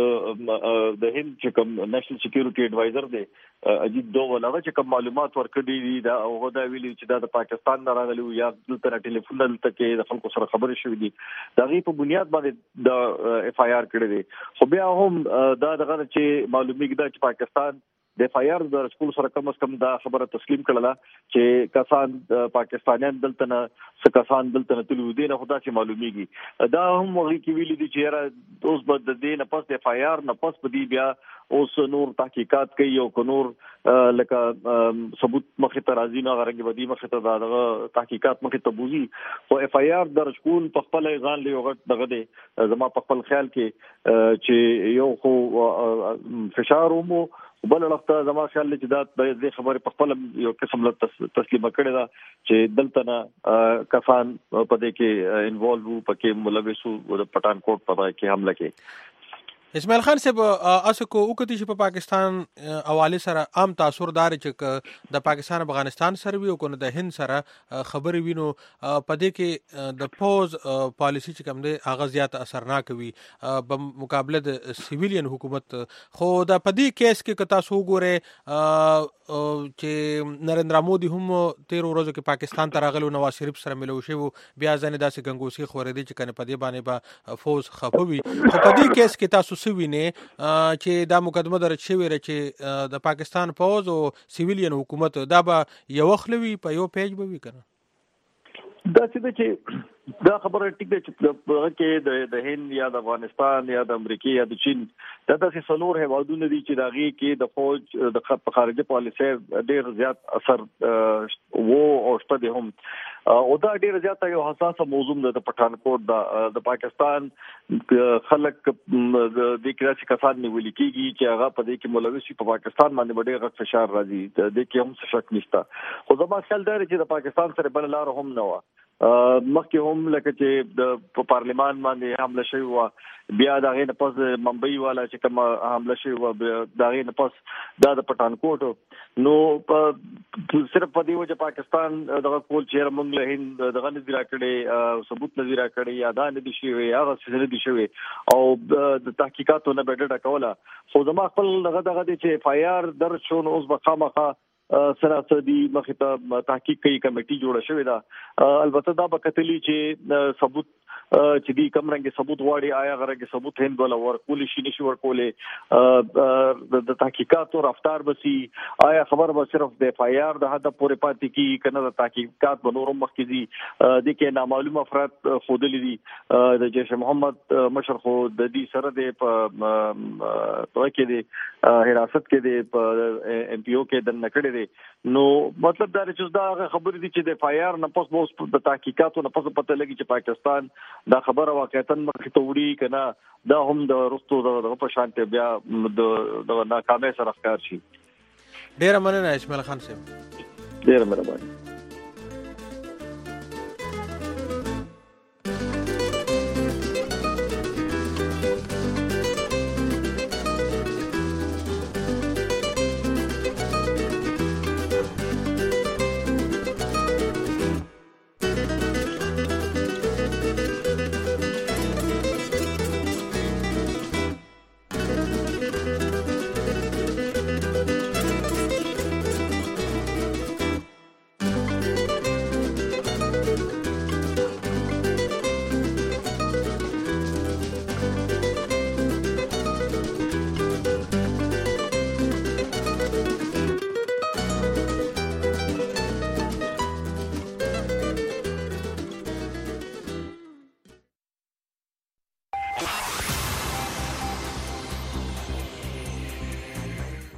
د هند چې کوم نېشنل سکیورټي ایڈوایزر دی اجیت دوول هغه چې کوم معلومات ورکړي دي دا هغه دا ویلي چې دا د پاکستان نه راغلي یا دلته ټلیفون دلته کې د خلکو سره خبرې شوې دي دا غي په بنیاد باندې د اف آی آر کړی دي. خو بیا هم دا دغه چې معلومیږي دا چې پاکستان د اف آی آر د سکول سره کم از کم دا خبره تسلیم کړله چې کسان پاکستانیان دلته نه څه کسان دلته نه تلو دي نه خدا چې معلومیږي. دا هم وغي کې ویلي دي چې اوس بد د دې نه پس د اف آی آر نه پس په دې بیا اوس نور تحقیقات کوي او نور لکه ثبوت مخې ته راځي نه غرنګ بدی مخې ته دا تحقیقات مخې ته بوزي. خو اف آی آر درج کول په خپل ځان له غټ دغه دی زما په خپل خیال کې چې یو خو فشار مو بل لخته زما خیال چې دا د خبرې په خپل یو قسم له تسلیمه کړی دا چې دلته نه کسان په دې کې انوالو پکې ملوث وو د پټان کوټ په کې حمله کې. اسماعیل خان صاحب اسو کو وکړي چې په پاکستان حواله سره عام تاثیر دار چې د پاکستان افغانستان سره وي او کو د هند سره خبرې وینو په دې کې د پوز پالیسی چې کوم دی هغه زیات اثرناک وي په مقابله د سیویلین حکومت. خو د پدې کیس کې کتا سو ګوره چې نریندرا مودي هم 13 ورځې کې پاکستان ته راغلو نواز شریف سره ملو شو بیا ځنه داسې ګنګوسي خورې دي چې کنه په دې باندې با فوز خپوي. خو په دې کیس کې تاسو سوینه چې دا مقدمه درج شوی را چې د پاکستان پوز او سیویلین حکومت دا به یو خلوی په یو پیج به وی کنه دا چې دا خبره ټیک ده چې کې د هند یا د افغانستان یا د امریکا یا د چین دا د څلور هیوادونو دي چې داغي کې د فوج د خارجي پالیسي ډېر زیات اثر وو او شته هم او دا ډېر زیات یو حساسه موضوع ده د پټانکوټ د پاکستان خلک د دې کې کسان نیول کېږي چې هغه په دې کې ملوث په پاکستان باندې ډېر غټ فشار راځي د دې کې هم څه شک نشته. خو زما خیال دی چې د پاکستان سره بل لار هم نه و مخکې هم لکه چې د پارلیمان باندې حمله شوی و بیا دا غي نه پس ممبئی والا چې کوم حمله شوی و دا غي نه پس د پټانکوټ نو صرف په دې وجه پاکستان دغه کول چې موږ له هند دغه نظر کړي ثبوت نظر کړي یا دا نه دي شي هغه څه نه دي شوی او د تحقیقاتو نه بدډه کوله. خو زما خپل دغه چې اف آی آر درج شو نو اوس بخامخه سره د مخې ته تحقیق کوي کمیټي جوړه شوې ده. البته دا به کتلی چې ثبوت چې دی کوم رنګ ثبوت واړي آیا غره ثبوت هند ولا ورکول شي نشي ورکولې د تحقیقاتو رفتار بسي آیا خبر به صرف د اف آی آر د هدا پورې پاتې کی کنه د تحقیقات به نورم مخکې دي د کې نامعلوم افراد خودلې دي د جیش محمد مشر خو د دې سره د په کې دي حراست کې دي په ام پی او کې د نکړې دي نو مطلب دا چې دا خبرې دي چې د اف آی آر نه پس به د تحقیقاتو نه پس پته لګي چې پاکستان دا خبره واقعا مخې ته وړي کنه دا هم د رستو د په شانته بیا د ناکامۍ سره ښکار شي. ډیر مننه اسماعیل خان صاحب. ډیر مهرباني.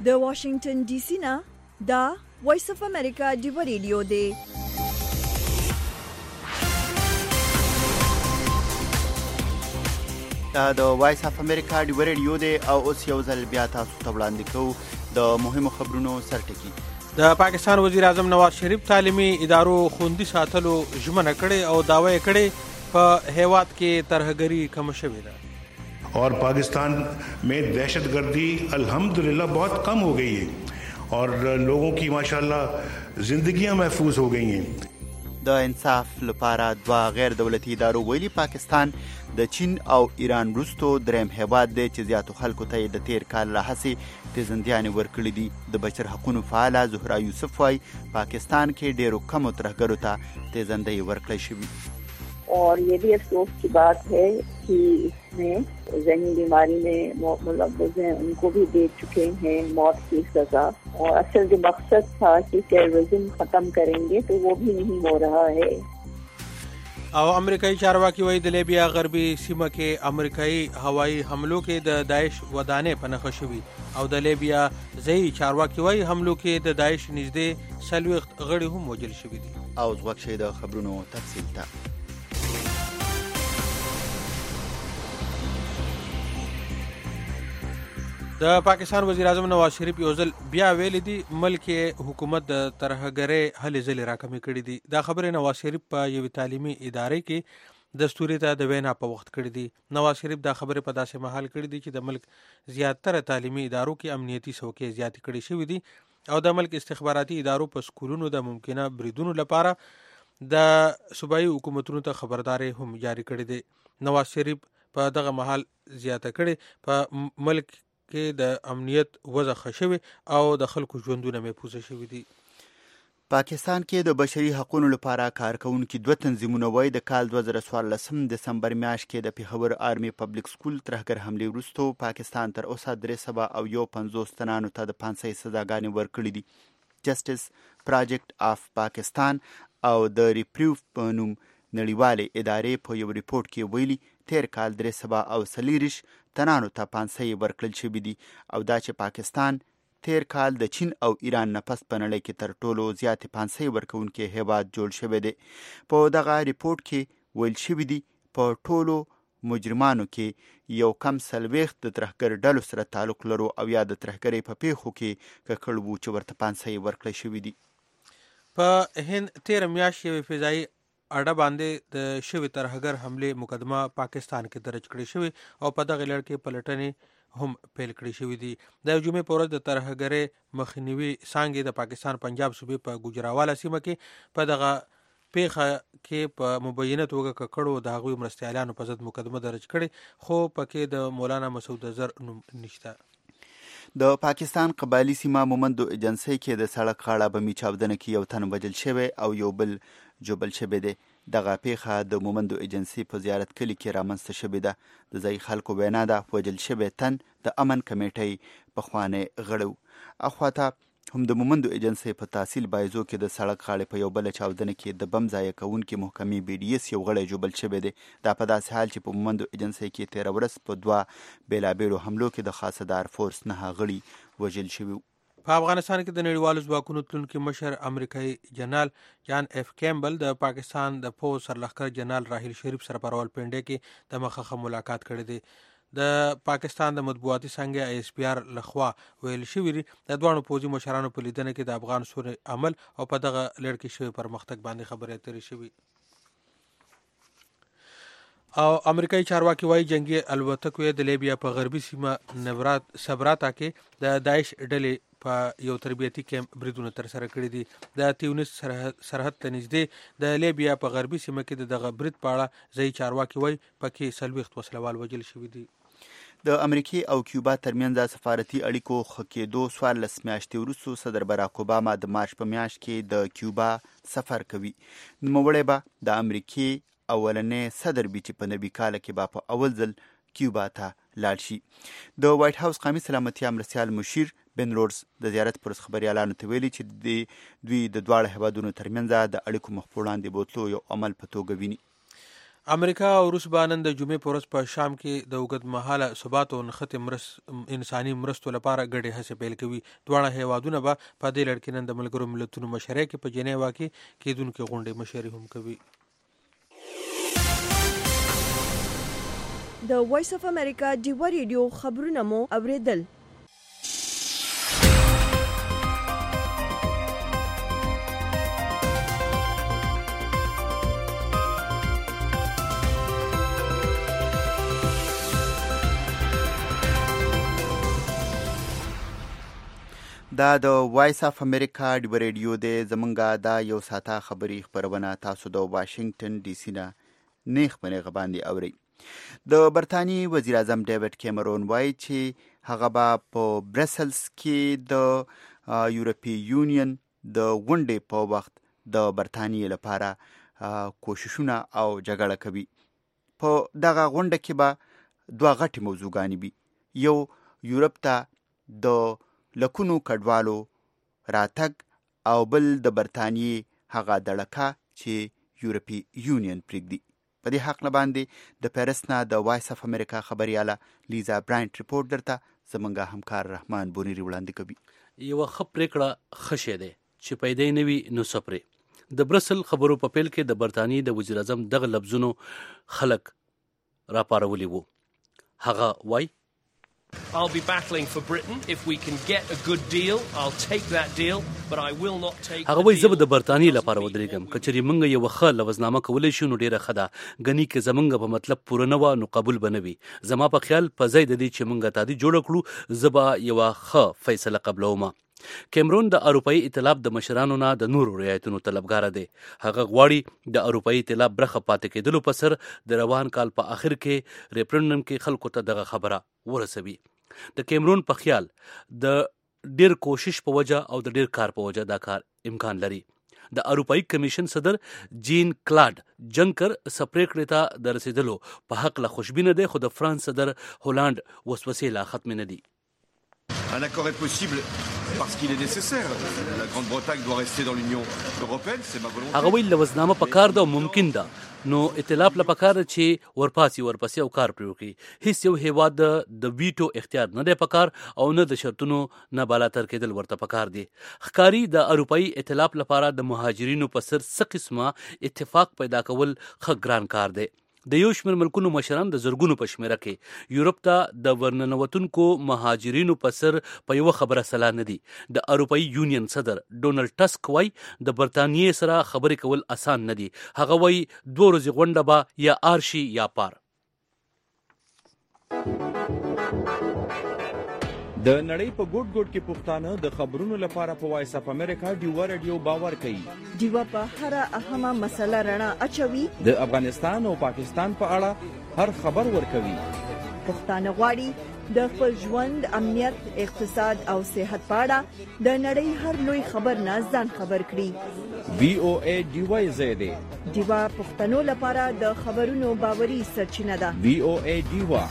د واشنگټن ډي سي نه دا وایس اف امریکا ډیو ریډیو دی. دا د وایس اف امریکا ډیو ریډیو دی او اوس یو ځل بیا تاسو ته وړاندې کوو د مهمو خبرونو سرټکی. د پاکستان وزیر اعظم نواز شریف تعلیمي ادارو خوندي ساتلو ژمنه کړې او دعوه یې کړې په هیواد کې ترهګري کم شوې ده और पाकिस्तान में दहशतगर्दी अल्हम्दुलिल्लाह बहुत कम हो गई है और लोगों की माशाल्लाह जिंदगियां महफूज हो गई हैं. د انصاف لپاره دوا غیر دولتي ادارو ویلي پاکستان د چین او ایران وروسته دریم هیواد دی چې زیاتو خلکو ته د تیر کال راهیسې پیژندیانې ورکړي دي. د بشر حقوقو فعاله زهرا یوسف وايي پاکستان کې ډیرو کمو ترهګرو ته پیژندۍ ورکړل شوې. और ये भी अफसोस की बात है कि इसमें ज़हनी बीमारी में मुलव्वज़ हैं उनको भी दे चुके हैं मौत की सज़ा. और असल जो मकसद था कि टेररिज्म ख़त्म करेंगे तो वो भी नहीं हो रहा है. او امریکایي چارواکي وایي د لیبیا غربي سیمه کې امریکایي هوایي حملو کې د داعش ودانې په نښه شوي او د لیبیا ځایي چارواکي وایي حملو کې د داعش نږدې 40 غړي هم وژل شوي دي. او وخت شي د خبرونو تفصیل ته. د پاکستان وزیر اعظم نواز شریف یو ځل بیا ویلي دي ملک حکومت د ترهګرۍ هلې ځلې راکمې کړي دي. دا خبرې نواز شریف په یوې تعلیمي ادارې کې دستوري ته د وینا په وخت کړي دي. نواز شریف دا خبرې په داسې مهال کړي دي چې د ملک زیاتره تعلیمي ادارو کې امنیتي څوکۍ زیاتې کړي شوي دي او د ملک استخباراتي ادارو په سکولونو د ممکنه بریدونو لپاره د صوبایي حکومتونو ته خبرداري هم جاری کړي دي. نواز شریف په دغه مهال زیاته کړي په ملک کې د امنیت وضع ښه شوې او د خلکو ژوندونه محفوظ شوي دي. پاکستان کې د بشري حقوقو لپاره کارکونکي دوه تنظیمونه وایي د کال 2014 دسمبر میاشت کې د پیښور آرمي پبلک سکول ترهګر حملې وروسته پاکستان تر اوسه 350 تنانو ته د پانسۍ سزاګانې ورکړي دي. جسټس پراجکټ آف پاکستان او د ریپریو په نوم نړیوالې ادارې په یو ریپورت کې ویلي تیر کال 340 تنانو ته پانسۍ ورکړل شوي دي او دا چې پاکستان تیر کال د چین او ایران نه پس په نړۍ کې تر ټولو زیاتې پانسۍ ورکوونکی هیواد جوړ شوی دی. په دغه ریپورت کې ویل شوي دي په ټولو مجرمانو کې یو کم 40 د ترهګر ډلو سره تعلق لرو او یا د ترهګرۍ په پیښو کې ککړ وو چې ورته پانسۍ ورکړل شوي دي. په هند تیر میاشت یوې فضایي اډه باندې د شوي ترهګر حملې مقدمه پاکستان کې درج کړې شوې او په دغه لړ کې پلټنې هم پیل کړې شوې دي. د جمعې په ورځ د ترهګرۍ مخنیوي څانګې د پاکستان پنجاب صوبې په ګوجراوالا سیمه کې په دغه پیښه کې په مبینه توګه ککړو د هغوی مرستیالانو په ضد مقدمه درج کړې خو پکې د مولانا مسعود اظهر نوم نشته. د پاکستان قبایلی سیمه مومندو ایجنسی کې د سړک غاړه بمي چاودنه کې یو تن وژل شوی او یو بل جوبل شوی دی. دغه پیښه د مومندو ایجنسی په زیارت کلي کې رامنځته شوې ده. د ځایي خلکو وینا ده وژل شوی تن د امن کمیټۍ پخوانی غړی و. اخواته هم د مومندو ایجنسی په تحصیل بایزو کې د سړک غاړې په یو بل چاودنه کې د بم ضایع کوونکي محکمې بي ډي اس یو غړی جوبل شوی دی. دا په داسې حال چې په مومندو ایجنسی کې 13 ورځ په 2 بیلابیلو حملو کې د خاصه دار فورس 9 غړي وژل شوي. په افغانستان کې د نړیوالو ځواکونو تلونکي مشر امریکایي جنرال جان اف کیمبل د پاکستان د پوځ سرلښکر جنرال راحیل شریف سره په راولپنډۍ کې د مخه ملاقات کړی دی. د پاکستان د مطبوعاتي څانګې آی اس پی آر لخوا ویل شوي دي د دوانو پوځي مشرانو په لیدنه کې د افغان سور عمل او په دغه لړ کې شوی پرمختګ باندې خبرې اترې شوي. او امریکایي چارواکي وایي جنگي الوتکو د لیبیا په غربي سیمه صبراتا کې د داعش ډلې په یو تربیتي کیمپ بریدونه ترسره کړي دي. د تیونس سرحد ته نږدې د لیبیا په غربي سیمه کې دغه برید په اړه ځایي چارواکي وایي پکې 40 وسلوال وژل شوي دي. د امریکای او کیوبا ترمنځ سفارتي اړیکو ښه کېدو 14 میاشتې وروسته صدر باراک اوباما د مارچ په میاشت کې د کیوبا سفر کوي. نوموړی به د امریکای اولنې صدر بي چې په نوي کال کې به په اول ځل کیوبا ته لاړ شي. د وایټ هاوس قومي سلامتي مرستیال مشیر بن رودز د زیارت پر خبريالانو ته ویلي چې دوی د دواړو هیوادونو ترمنځ د اړیکو مخ په وړاندې بوتلو یو عمل په توګه ویني. امریکا او روس به نن د جمعې په ورځ په شام کې د اوږد مهاله ثبات او نښتې انساني مرستو لپاره ګډې هڅې پیل کوي. دواړه هیوادونه به په دې لړ کې نن د ملګرو ملتونو مشرۍ کې په جنیوا کې کېدونکې غونډې مشري هم کوي. د وایس اف امریکا ډیوا ریډیو خبرونه مو اوریدل. دا د وایس اف امریکا ډیوا ریډیو دی. زمونږه دا یو ساعته خبري خبرونه تاسو د واشنگټن ډي سي نه نیغ په نیغه باندې اورئ. د برطانیې وزیر اعظم ډیوډ کیمرون وایي چې هغه به په برسلز کې د یورپی یونین د غونډې په وخت د برطانیې لپاره کوششونه او جګړه کوي. په دغه غونډه کې به دوه غټې موضوعګانې وي. یو یورپ ته د لکونو کډوالو راتګ او بل د برطانیې هغه دړکه چې یورپی یونین پرېږدي. په دې حق باندې د پیرس نه د وایس اف امریکا خبرياله لیزا براینټ ریپورت درته زمونږ همکار رحمان بونیری وړاندې کوي. یو ښه پریکړه ښه شی دی چې پیدا نه وي نو سپرې. د برسل خبرو په پیل کې د برطانیې د وزیر اعظم دغه لفظونو خلک راپارولي وو. هغه وای I'll be battling for Britain. If we can get a good deal, I'll take that deal, but I will not take هغه وای زه به د برطانیې لپاره ودرېږم. کچري موږ یو ښه لوظنامه کولی شو نو ډیره ښه ده. غني که زمونږ په مطلب پوره نه و نو قبول به نه وي. زما په خیال په ځای د دې چې موږ تادي جوړ کړو زه به یو ښه فیصله قبلوم. کیمرون د اروپאי ائتلاف د مشرانو نه د نورو رعایتونو طلبګار دی. هغه غواړي د اروپאי ائتلاف برخه پاتې کېدلو په سر د روان کال په اخر کې ریفرندم کې خلکو ته دغه خبره ورسوي. د کیمرون په خیال د ډیر کوشش په وجه او د ډیر کار په وجه دا کار امکان لري. د اروپאי کمیشن صدر جین کلاډ جنکر سپریکړې ته د رسیدلو په حق له خوشبینه دی، خو د فرانس صدر هولانډ وسوسې لا ختم نه دي. Un accord est possible parce qu'il est nécessaire. La Grande-Bretagne doit rester dans l'Union européenne, c'est ma volonté. هغه ویل لوظنامه پکار ده او ممکن ده نو ائتلاف له پکار چې ورپسې او کار پرې وکړي. هیڅ یو هیواد د ویټو اختیار نه دی پکار او نه د شرطونو نه بالاتر کېدل ورته پکار دی. ښکاری د اروپאי ائتلاف لپاره د مهاجرینو په سر څه قسمه اتفاق پیدا کول ښه ګران کار دی. د یو شمېر ملکونو مشران د زرګونو په شمېره کې یورپ ته د ورننوتونکو مهاجرینو په سر په یوه خبره سلا نه دي. د اروپאי یونین صدر ډونلډ ټسک وای د برطانیې سره خبرې کول اسان نه دي. هغه وای 2 ورځې غونډه به یا آرشي یا پار. د نړۍ په ګوټ ګوټ کې پښتانه د خبرونو لپاره په وایس اف امریکا ډیوا ریډیو باور کوي. ډیوا په هر اهمه مسله رڼا اچوي. د افغانستان او پاکستان په اړه هر خبر ورکوي. پښتانه غواړي د خپل ژوند، امنیت، اقتصاد او صحت په اړه د نړۍ هر لوی خبر نه ځان خبر کړي. VOA ډیوا زیاده ډیوا پښتنو لپاره د خبرونو باوري سرچینه ده. VOA ډیوا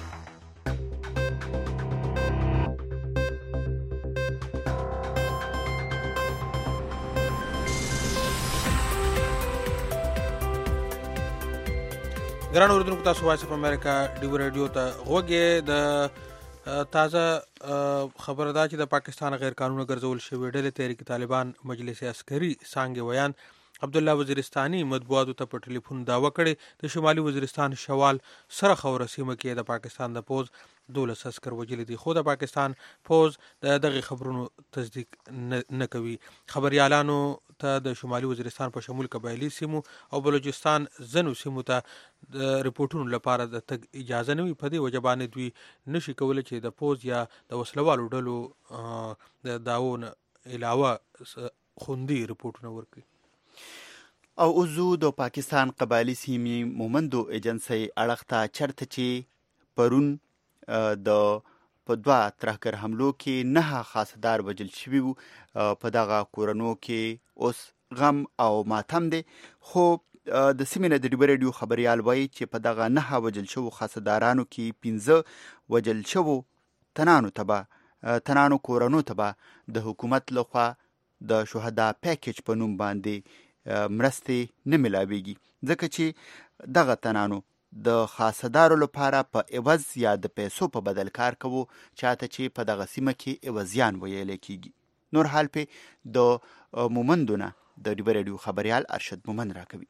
ګران اوریدونکو، تاسو وایس اف امریکا ډیوا ریډیو ته غوږی. د تازه خبره ده چې د پاکستان غیر قانوني ګرځول شوی ډلې تحریک طالبان مجلس عسکري څانګې ویان عبدالله وزیرستاني مطبوعاتو ته په ټلیفون دعوه کړې د شمالي وزیرستان شوال سره خوره سیمه کې د پاکستان د پوز 12 عسکر وجل دي، خو د پاکستان پوز دغه خبرونو تصدیق نه کوي. خبريالانو ته د شمالي وزیرستان په شمول قبایلی سیمو او بلوچستان زنو سیمو ته د ریپورتونو لپاره د تګ اجازه نه وي. په دې وجه باندې دوی نشي کولی چې د پوز یا د وسلوالو ډلو د داونه علاوه خوندي ریپورتونه ورکړي. او اوزو د پاکستان قبایلی سیمې مومندو ایجنسی اړخ ته چرته چې پرون د په 2 ترهګر حملو کې 9 خاصدار وجل شوي وو. په دغه کورنو کې اوس غم او ماتم دی، خو د سیمې نه د ډیوا ریډیو خبريال وایي چې په دغه 9 وجل شوو خاصدارانو کې 15 وجل شوو تنانو کورنو ته به د حکومت لخوا د شهدا پیکج په نوم باندې مرستې نه ملاویږي، ځکه چې دغه تنانو د خاصدارو لپاره په عوض یا د پیسو په بدل کار کوو، چاته چې په دغه سیمه کې عوضیان ویلی کیږي. نور حال په د مومندونه د ډیوه ریډیو خبریال ارشد مومند راکوي.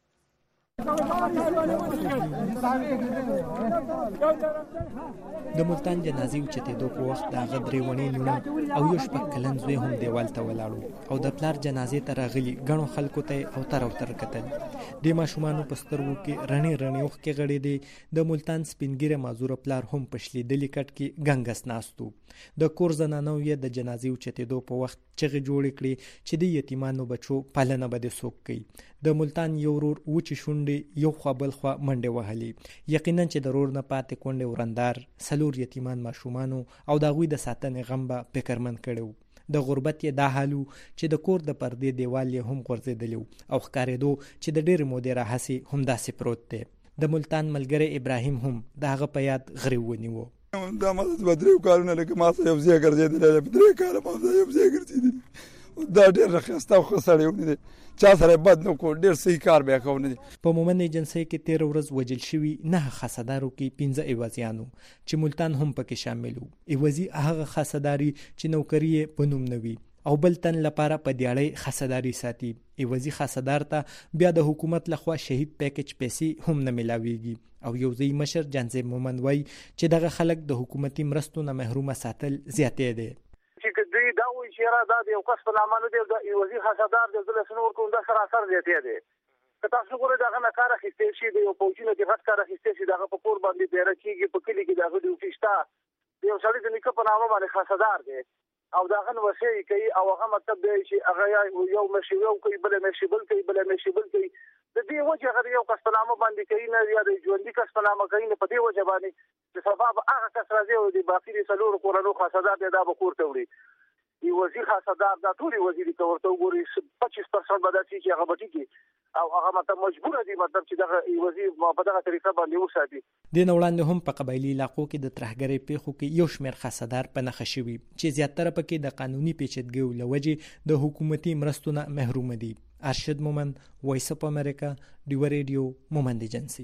د ملتان جنازې اوچتېدو په وخت د هغه درې وړې لوڼه او یو شپږ کلن زوی هم دیوال ته ولاړو او د پلار جنازې ته راغلي ګڼو خلکو ته اوتر اوتر کتل. د ماشومانو په سترګو کې رڼې رڼې اوښکې غړېدې. د ملتان سپینګیره معذوره پلار هم په شلېدلي کټ کې ګنګس ناست و. د کور زنانو یې د جنازې اوچتېدو په وخت چغې جوړې کړې چې د یتیمانو بچو پالنه به دې څوک کوي. د ملتان یو ورور وچې شونډې یو خوا بل خوا منډې وهلې. یقینا چې د رور نه پاتې کونډې ورندار 4 یتیمان ماشومانو او د هغوی د ساتنې غم به فکرمند کړی و. د غربت یې دا حال و چې د کور د پردې دیوال یې هم غورځېدلی و او ښکارېدو چې د ډېرې مودې راهسې همداسې پروت دی. د ملتان ملګری ابراهیم هم د هغه په یاد غریو ونیو. دا ما د 3 کالونه لکه ما سره یو ځای ګرځېدلی، 3 کاله ما سره یو ځای ګرځېدلی. دا ډېر ښایسته او ښه سړی و، چا سره بد نه کړو، ډېر صحیح کار به یې کوو. نه دي په مومند ایجنسۍ کې 13 ورځ وژل شوي 9 خاصدارو کې 15 عوضیانو چې ملتان هم پکې شامل و. عوضي هغه خاصداري چې نوکري یې په نوم نه وي او بل تن لپاره په دیاړۍ خاصداري ساتي. عوضي خاصدار ته بیا د حکومت لخوا شهید پیکج پیسې هم نه ملاویږي او یو ځای مشر جانزیب مومند وایي چې دغه خلک د حکومتي مرستو نه محرومه ساتل زیاتې دی. چې دوی دا وایي چې را دا د یو کس په نامه نه دی، د عوضي خاصدار د دله سنور کوم دا سراسر زیاتې دی. که تاسو ګورئ دغه نه کار اخیستې شي، د یو پوجي نه د غټ کار اخیستې شي، دغه په کور باندې بیره کېږي، په کلي کې دغه ډیوټي شته، د یو سړي د نیکه په نامه باندې خاصدار دی او دغه نه وسیع کوي او هغه مطلب دی چې هغه یو مشي یو کوي، بل مشي بل کوي، بل مشي بل کوي. د دې وجه هغه یو کس په نامه باندې کوي نه یا د ژوندي کس په نامه کوي نه. په دې وجه باندې چې سبب هغه کس راځي او د باقي د 4 کورنو خاصدار دی دا به کور ته وړي. وزیر خاصدار دا ټول وزیر ته ورته وګوري 25% به دا چې هغه بټي کې او هغه مطلب مجبور دي مطلب چې دغه وزیر په دغه طریقه باندې وساتي. د نوړاندې هم په قبایلی علاقو کې د ترهګرۍ پیښو کې یو شمېر خاصدار په نښه شوي چې زیاتره پکې د قانوني پیچیدګیو له وجې د حکومتي مرستو نه محروم دي. ارشد مومند، وایس اف امریکا، ډیوه ریډیو، مومند ایجنسي.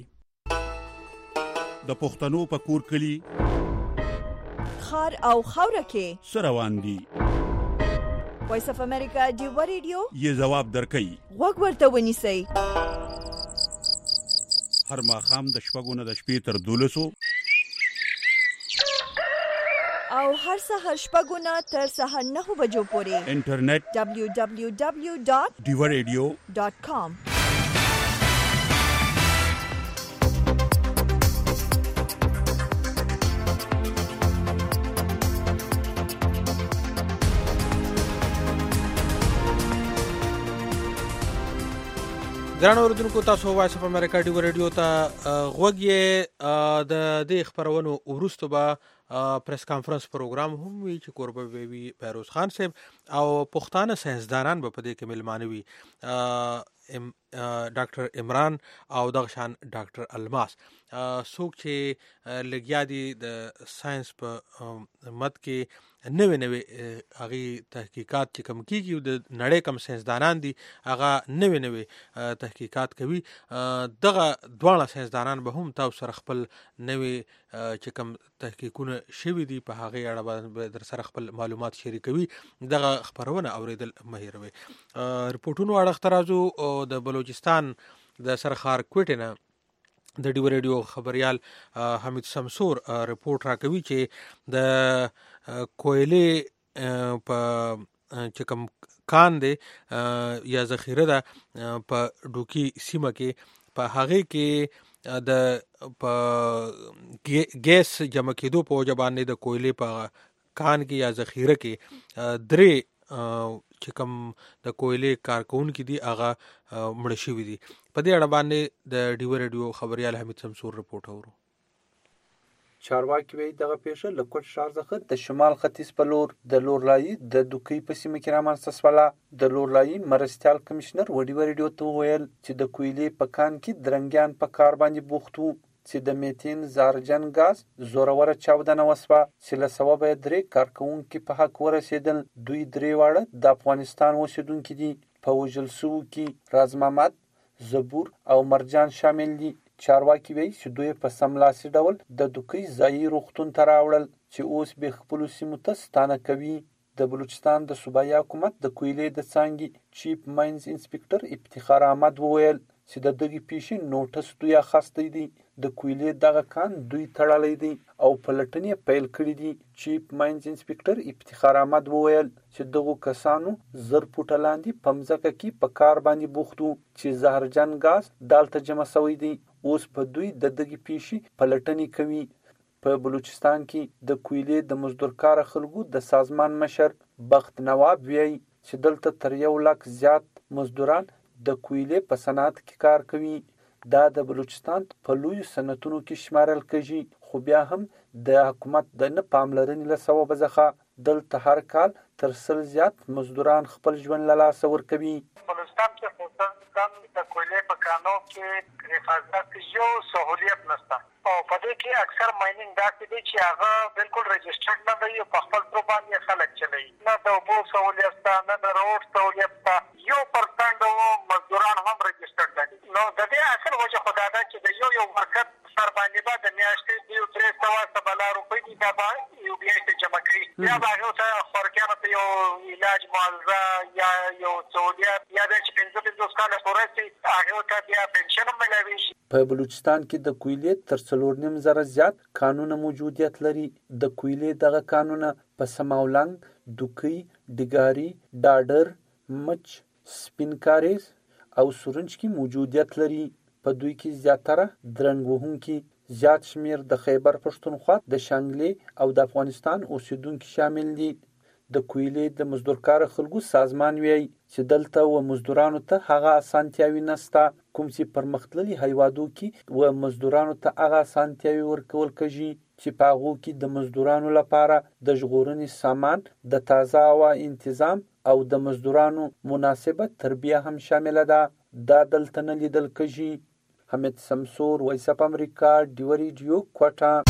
د پښتنو په کور کلی خار او خاوره کې سروان دي. وایس اف امریکا ډیوه ریډیو یې جواب درکوي. غوږ ورته ونیسئ. هر ماښام د 6 نه د شپې تر 12 او هر سهار 6 نه تر سهار 9 بجو پورې انټرنیټ www.diwaradio.com. ګران اوریدونکو، تاسو وایس اف امریکا ډیوه ریډیو ته غوږ یې. د دې خبرونو وروسته به پریس کانفرنس پروګرام هم وي چې کوربه به وي پیروز خان صاحب او پښتانه ساینسدانان به په دې کې ملمانه وي، ډاکټر عمران او دغه شان ډاکټر الماس. څوک چې لګیا دي د ساينس په مد کې نوې هغه تحقیقات چې کم کیږي او د نړۍ کم ساينسدانان دي هغه نوې تحقیقات کوي. دغه دواړه ساينسدانان به هم تاسو سره خپل نوې چې کم تحقیقونه شوي دي په هغه اړه به در سره خپل معلومات شریکوي. دغه خبرونه اوریدل مهیروي. رپورټونو اړه اخترازو د بلوچستان د سرخار کوټه نه د ډیوه ریډیو خبريال حمید شمسور رپورټ راکوي چې د کویلې په چې کوم کان دی یا ذخیره ده په ډوکی سیمه کې، په هغه کې د په ګیس جمع کېدو په وجه باندې د کویلې په کان کې یا ذخیره کې 3 چې کوم د کویلې کارکونکو دي هغه مړ شوي دي. په دې اړه باندې د ډیوه ریډیو خبريال حمید شمسور رپورټ اورو. چارواکي وایي دغه پیښه له کوټ ښار څخه د شمال ختیځ په لور د لورلایي د دوکۍ په سیمه کې رامنځته شوله. د لورلایي مرستیال کمشنر ډیوه ریډیو ته وویل چې د کویلې په کان کې درنګیان په کار باندې بوخت وو چې د میتین زهرجن غاز زوروره چاودنه وسوه چې له سببه 3 کارکونکي په حق ورسېدل. دوی 3 واړه د افغانستان اوسېدونکي دي. په وژل شوو کې راز محمد، زبور او مرجان شامل دي چارواکي وایي چې دوی په سملاسي ډول د دوکۍ ځایي روغتون ته راوړل چې اوس به خپلو سیمو ته ستانه کوي. د بلوچستان د صوبایي حکومت د کویلې د څانګې چیف ماینز انسپکټر افتخار احمد وویل چې د دغې پیښې نوټس دوی اخیستی دی. د کویلې دغه کان دوی تړلی دی او پلټنې پیل کړي دي. چیف ماینز انسپکټر افتخار احمد وویل چې دغو کسانو زر فوټه لاندې په مځکه کې په کار باندې بوخت وو چې زهرجن ګاز دالته جمع شوی دی. اوس په دوی د دغې پیښې پلټنې کوي. په بلوچستان کې د کویلې د مزدورکار خلکو د سازمان مشر بخت نواب وایي چې دلته تر 1 لک زیات مزدوران د کویلې په صنعت کې کار کوي. دا د بلوچستان په لویو صنعتونو کې شمارل کېږي، خو بیا هم د حکومت د نه پاملرنې له سببه څخه دلته هر کال تر 100 زیات مزدوران خپل ژوند له لاسه ورکوي. بلوچستان کې خصوصا د کویلې په کانو کې حفاظت یو سہولیت نشته او په دې کې اکثر ماینینګ داسې دي چې هغه بالکل رجسټرډ نه دی او په خپل پرو باندې خلک چلوي. نه د اوبو سہولیت شته، نه د روډ سہولیت شته. 1% مزدوران هم رجسټرډ دي. نو د دې اصل وجه خو دا ده چې د یو ورکر سر باندې به د میاشتې 300 روپۍ دي دا به یو بیا جمع کړي. یا به هغه ته خوراکیانو ته یو علاج معالجه یا یو سہولیت یا د 15 کاله پوره شي هغه ته بیا پنشن هم ملاوي شي. په بلوچستان کې د کویلې تر 4.5 زیات کانونه موجودیت لري. د کویلې دغه کانونه په سماولنګ، دوکۍ، ډګاري، ډاډر، مچ، سپینکاریز او سورنج کې موجودیت لري. په دوی کې زیاتره درنګ وهونکي، زیات شمیر د خیبر پښتونخوا، د شانګلې او د افغانستان اوسیدونکي شامل دي. د کویلې د مزدورکار خلکو سازمان وایي چې دلته و مزدورانو ته هغه اسانتیاوي نشته کوم چې پرمختللي هیوادو کې و مزدورانو ته هغه اسانتیاوي ورکول کېږي چې په هغو کې د مزدورانو لپاره د ژغورنې سامان، د تازه هوا انتظام او د مزدورانو مناسبه تربیه هم شامله ده. دا دلته نه لیدل کېږي. حمید سمسور، وایس اف امریکا، ډیو ریډیو، کوټه.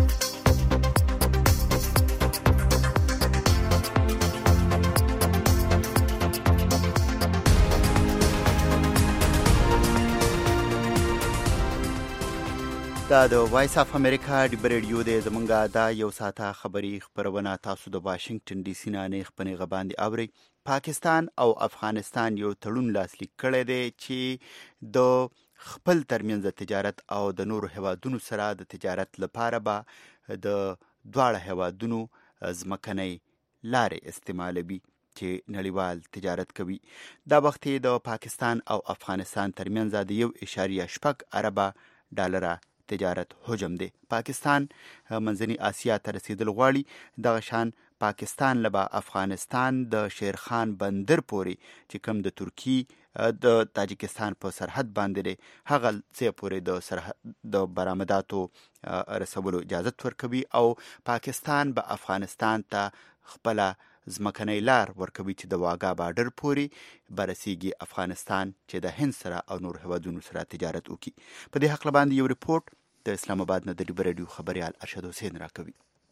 دا د وایس اف امریکا ډیو ریډیو د زمونږه دا یو ساعته خبري خبرونه تاسو د واشنگټن ډي سي نه خپنې غباندې اوري. پاکستان او افغانستان یو تړون لاسلیک کړی دی چې د خپل ترمنځ تجارت او د نورو هیوادونو سره د تجارت لپاره به د دواړه هیوادونو ځمکنۍ لارې استعمالوي چې نړیوال تجارت کوي. دا وخت د پاکستان او افغانستان ترمنځ د 1.6 اربه ډالره تجارت حجم دی. پاکستان منځني آسیا ته رسیدل غواړي. دغه شان پاکستان لبا افغانستان د شیرخان بندر پوري چې کوم د ترکی د تاجکستان په سرحد باندې هغه څه پوري د سرحد د برآمداتو رسولو اجازه ورکوي او پاکستان به افغانستان ته خپل ځمکنۍ لار ورکوي چې د واګا بارډر پوري برسیږي افغانستان چې د هند سره او نور هیوادونو سره تجارت وکړي. په دې حق باندې یو ریپورت د اسلام آباد نه د ډیو ریډیو خبريال ارشد حسین راکوي.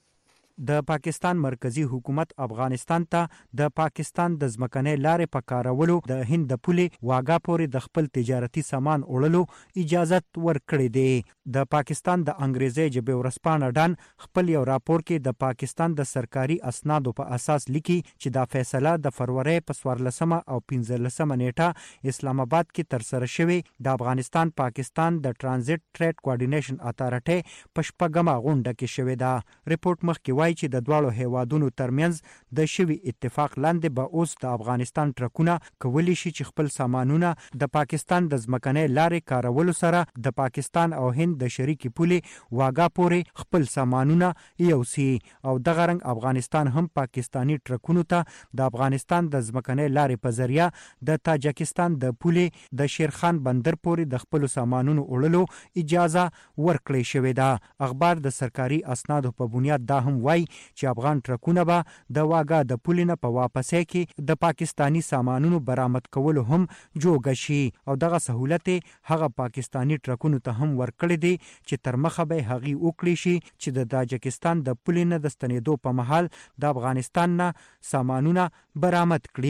د پاکستان مرکزی حکومت افغانستان ته د پاکستان د ځمکنۍ لارې په کارولو د هند د پولې واګا پورې د خپل تجارتي سامان وړلو اجازت ورکړې دی. د پاکستان د انګریزي ژبې ورځپاڼه ډان خپل یو راپور کې د پاکستان د سرکاري اسنادو په اساس لیکي چې دا فیصله د فروری په 14 او 15 نیټه اسلام آباد کې تر سره شوی د افغانستان پاکستان د ترانزیت ټریډ کوارډینیشن اتارټي په شپږمه غونډه کې شوی دا. ریپورت مخکې چې د دواړو هیوادونو ترمنځ د شوی اتفاق لاندې به اوس د افغانستان ټرکونه کولی شي چې خپل سامانونه د پاکستان د ځمکنۍ لارې کارولو سره د پاکستان او هند د شریکي پولې واګا پورې خپل سامانونه یوسي او دغه رنګ افغانستان هم پاکستانی ټرکونو ته د افغانستان د ځمکنۍ لارې په ذریعہ د تاجکستان د پولې د شیرخان بندر پورې د خپل سامانونو وړلو اجازه ورکړې شوې ده. اخبار د سرکاري اسنادو په بنیاد دا هم چې افغان ټرکونه به د واګا د پولې نه په واپسې کې د پاکستانی سامانونو برآمد کولو هم جوګه شي او دغه سہولت هغه پاکستانی ټرکونو ته هم ورکړي دي چې تر مخه به هغه وکړي شي چې د تاجکستان د پولې نه د ستنېدو په محل د افغانستان نه سامانونه برآمد کړي.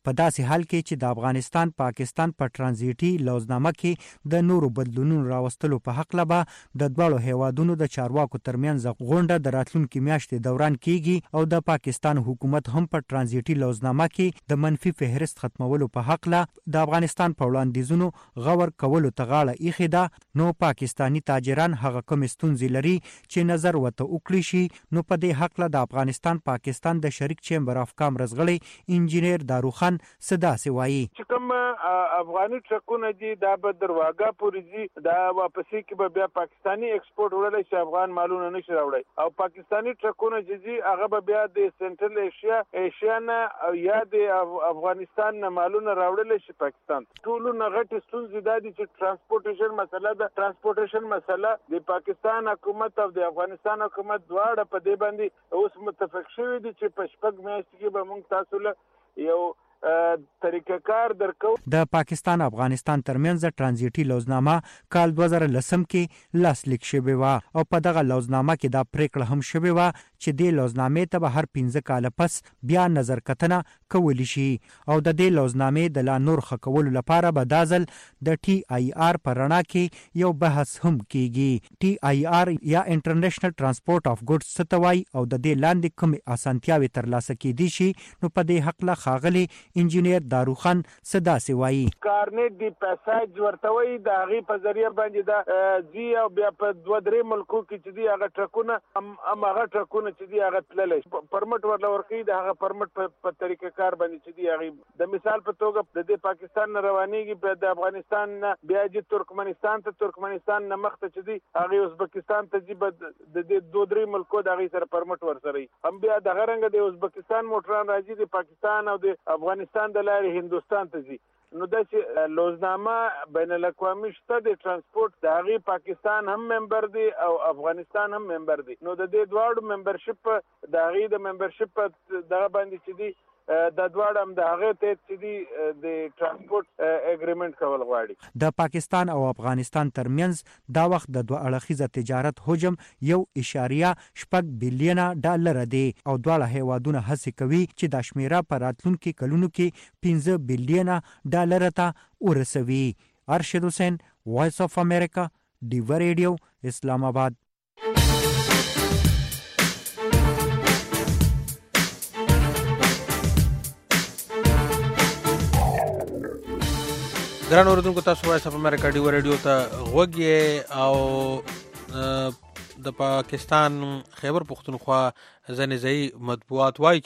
په داسې حال کې چې د افغانستان پاکستان په ترانزیټي لوزنامه کې د نورو بدلونونو راوستلو په حق لبا د دواړو هیوادونو د چارواکو ترمنځ غونډه د راتلونکي میاشتې دوران کیږي او د پاکستان حکومت هم په ترانزیټي لوزنامه کې د منفي فهرست ختمولو په حق له د افغانستان په وړاندیزونو غور کولو ته غاړه ایښې ده. نو پاکستانی تاجران هغه کوم ستونزې لري چې نظر ورته وکړي شي. نو په دې حق له د افغانستان پاکستان د شریک چیمبر اف کامرز غړی انجینیر داروخان صداسي وایي چې کوم افغاني ټرکونه دي دا به درواګه پورې دي دا واپسې کې به بیا پاکستانی ایکسپورټ وړل شي افغان مالونه نشي راوړي او پاکستانی ټرکونه چې دي هغه به بیا د سنټرل ایشیا نه یا د افغانستان نه مالونه راوړل شي پاکستان. ټول نه غټ ستونزې دا دي چې ترانسپورټیشن مسله ده. ترانسپورټیشن مسله د پاکستان حکومت او د افغانستان حکومت دواړه په دې باندې اوس متفق شوي دي چې په شپږ میاشتې کې به موږ تاسو له یو طریقه کار درکو. د پاکستان افغانستان ترمنځ ترانزیټي لوزنامه کال 2010 کې لاسلیک شوې و او په دغه لوزنامه کې دا پریکړه هم شوې و چې د لوزنامې ته به هر 15 کال پس بیا نظر کتنه کولی شي او د دې لوزنامې د لا نور خکولو لپاره به دازل د ټي آی آر پر رڼا کې یو بحث هم کیږي. ټي آی آر یا انټرنیشنل ترانسپورت اف ګوډز ستوي او د دې لاندې کوم اسانتیاوي ترلاسه کیدي شي. نو په دې حق له خاغلي انجینیر داروخان صداسي وایي کارنیټ دی پیساج ورتوي د هغه په ذریعہ باندې دا جی او بیا په 2-3 ملکو کې چې دی هغه ټرکونه هغه ټرکونه چې دی هغه تللی پرمټ ورل ورکی د هغه پرمټ په طریقه کار باندې چې دی هغه د مثال په توګه د پاکستان روانيږي د افغانستان بیا د ترکمنستان نه مخ ته چې دی هغه ازبکستان ته چې د 2-3 ملکو د هغه سره پرمټ ورسره هم بیا د غرنګ د ازبکستان موټران راځي د پاکستان او د افغانستان د لارې هندوستان ته ځي. نو دا چې لوزنامه بین الاقوامي شته د ترانسپورت د هغه پاکستان هم ممبر دی او افغانستان هم ممبر دی. نو د دې دواړو ممبرشپ د هغه د ممبرشپ دغه باندې چې دی د دواړو هم د هغه ته چې دی د ترانسپورت اګریمنت کول غواړي. د پاکستان او افغانستان ترمنځ دا وخت د دوه اړخیزه تجارت حجم 1.6 بلین ډالر دی او دواړه هیوادونه هڅه کوي چې د شمیره په راتلونکو کلونو کې 15 بلین ډالر ته ورسوي. ارشد حسین، وایس اف امریکا، ډیو ریډیو، اسلام آباد. ګران اوریدونکو تاسو وایس اف امریکا ډیو ریډیو ته غوږی او د پاکستان خیبر پختونخوا ځنیځي مطبوعات وایي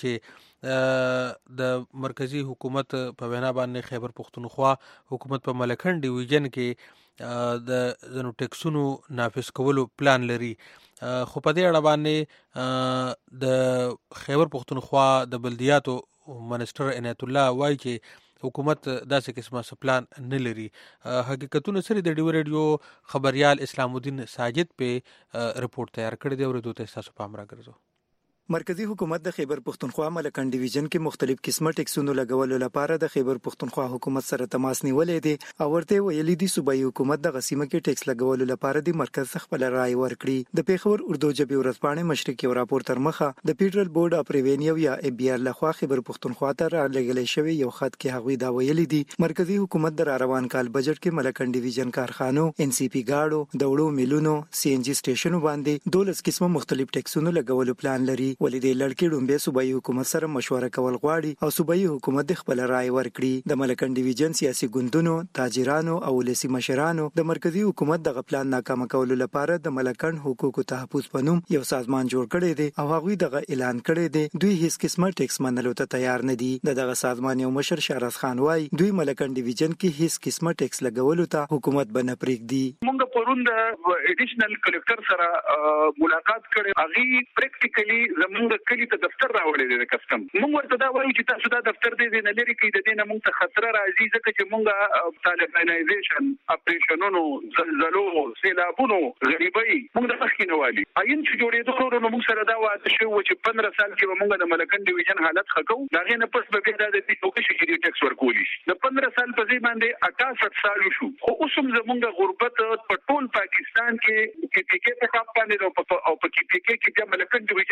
چې د مرکزی حکومت په وینا باندې خیبر پختونخوا حکومت په ملکن ډیویژن کې د زنو ټیکسونو نافذ کولو پلان لري. خو په دې اړه باندې د خیبر پختونخوا د بلدیاتو منسټر عنایت الله وایي چې حکومت داسې قسمه پلان نه لري. حقیقتونه سره د ډیو ریډیو خبريال اسلام الدین ساجد په رپورت تیار کړی دی او دوی تاسو په امر راګرځو. مرکزی حکومت د خیبر پختونخوا ملکن ډیویژن کې مختلف قسمه ټیکسونو لګولو لپاره د خیبر پختونخوا حکومت سره تماس نیولې دي او ورته ویلي دي صوبایي حکومت د غسیمه کې ټیکس لګولو لپاره د مرکز خپل رائے ورکړي. د پیښور اردو ژبې ورځپاڼې مشرقي راپور تر مخه د فدرال بورډ اف ریوینیو یا ای بي ار لخوا خیبر پختونخوا ته راغلي شوی یو خط کې هغوی دا ویلي دي مرکزی حکومت د روان کال بجټ کې ملکن ډیویژن کارخانو، ان سی پی گاډو، د وړو میلونو، سی ان جی سټیشنو باندې 12 قسمه مختلف ټیکسونو لګولو پلان لري. ولې د لړکې لومبه صوبایي حکومت سره مشوره کول غواړي او صوبایي حکومت د خپل رائے ورکړي. د ملکن ډیویژن سیاسي ګوندونو، تاجرانو او ولسی مشرانو د مرکزی حکومت د پلان ناکام کولو لپاره د ملکن حقوقو تحفظ په نوم یو سازمان جوړ کړی دی او هغوی دغه اعلان کړی دی دوی هیڅ قسمه ټیکس منلو ته تیار نه دي. دغه سازمان یو مشر شهرز خان وایي دوی ملکن ډیویژن کې هیڅ قسمه ټیکس لګولو ته حکومت بنه پرېږدي. موږ پرون د ایډیشنل کلکټر سره ملاقات کړو. هغه پریکټیکلی زموږ کلی ته دفتر راوړی دی د کسٹم. موږ ورته دا وایو چې تاسو دا دفتر دې نه لري کې د دې نه موږ ته خطر راځي ځکه چې موږ طالبانایزیشن، اپریشنونو، زلزلو، سیلابونو، غریبۍ موږ د مخکې نه والي. عین چې جوړېدو نو موږ سره دا وعده شو چې 15 سال کې موږ د ملکن ډیویژن حالت خکو. دا غي نه پس به دا د دې توګه چې ټیکس ورکولی شي. د 15 سال په ځای باندې 68 سال شو. خو اوس هم زموږ غربت په ټول پاکستان کې کې په کاپ باندې او په کې کې بیا ملکن ډیویژن په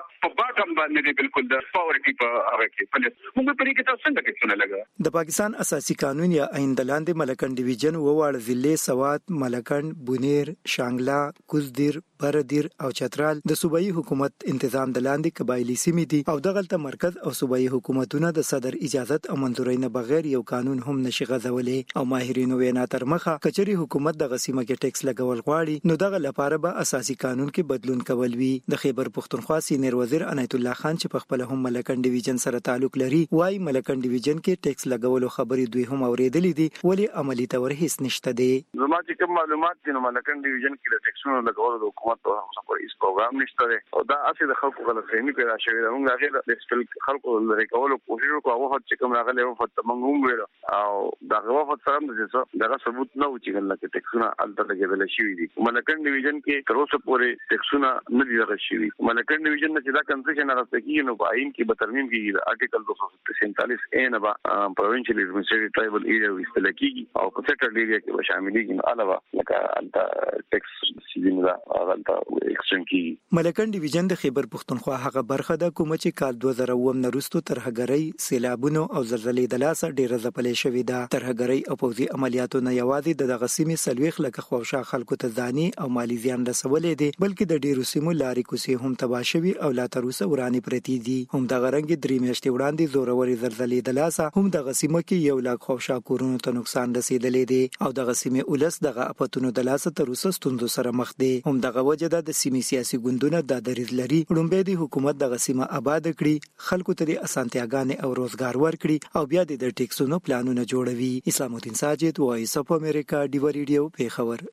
په باټم باندې دی بالکل د پاورټي په هغه کې موږ په دې کې تاسو څنګه ټیکسونه لګا د پاکستان اساسي قانون یا آئین د لاندې ملکن ډیویژن وواړه ضلع سوات ملکن بونیر شانګلا کوزدیر بردیر او چترال د صوبایي حکومت تنظیم د لاندې قبایلی سیمې دي او دغلته مرکز او صوبایي حکومتونه د صدر اجازت او منظورۍ نه بغیر یو قانون هم نشي غځولې او ماهرینو وینا تر مخه کچري حکومت د غسیمه کې ټیکس لګول غواړي نو دغه لپاره به اساسي قانون کې بدلون کول وي د خیبر پختونخوا سینیئر وزیر عنایت الله خان چې په خپل هم ملکن ډیویژن سره تعلق لري وايي ملکن ډیویژن کې ټیکس لګولو خبرې دوی هم اوریدلې دي ولی عملی تور هیڅ نشته دي زما چې کوم معلومات دي نو ملکن ډیویژن کې د ټیکسونو لګولو د حکومت په هیڅ پروګرام نشته دی او دا اصلي د خلکو غلطفهمي پیدا شوې ده موږ هغه د خپل خلکو لري کولو کوشش وکړو هغه چې کوم راغلی وفات موږ هم ویل او دا وفات سره د څه دا ثبوت نه و چې ګل کې ټیکسونه الته لګېدل شي دي ملکن ډیویژن کې تر اوسه پورې ټیکسونه نه دي لګول شي ملکن ډیویژن چې دا کنسیشن راځي کې نو په آئین کې به ترمیم کیږي ارټیکل 247 اے نه به پروینشل ایڈمنسټریټیو ټرایبل ایریا وستل کیږي او په سیټل ایریا کې به شاملېږي نو علاوه لکه الته ټیکس سیزن دا الته ملکن ډیویژن د خیبر پختونخوا هغه برخه ده کوم چې کال 2009 نه وروسته ترهګرۍ سیلابونو او زلزلې د لاسه ډیره ځپلې شوې ده ترهګرۍ او پوځي عملیاتو نه یوازې دغه سیمې سلويخ لکه خوشا خلکو ته ځاني او مالی زیان رسولې دي بلکې د ډیرو سیمو لارې کوڅې هم تباه شوي او لا تر اوسه ورانې پرتې دي هم دغه رنګ درې میاشتې وړاندې زورورې زلزلې د لاسه هم دغه سیمه کې 1 لک خوشا کورونو ته نقصان رسیدلې دي او دغه سیمې ولس دغه اپتونو د لاسه تر اوسه ستونزو سره مخ دي هم دغه وجه د سیمې سیاسي ګوندونه د دریز لري لومبه د حکومت د غسیمه آباد کړي خلکو ته د اسانتیاګانې او روزګار ورکړي او بیا د ټیکسونو پلانونه جوړوي اسلام الدین ساجد وایس اف امریکا ډیو ریډیو پیښور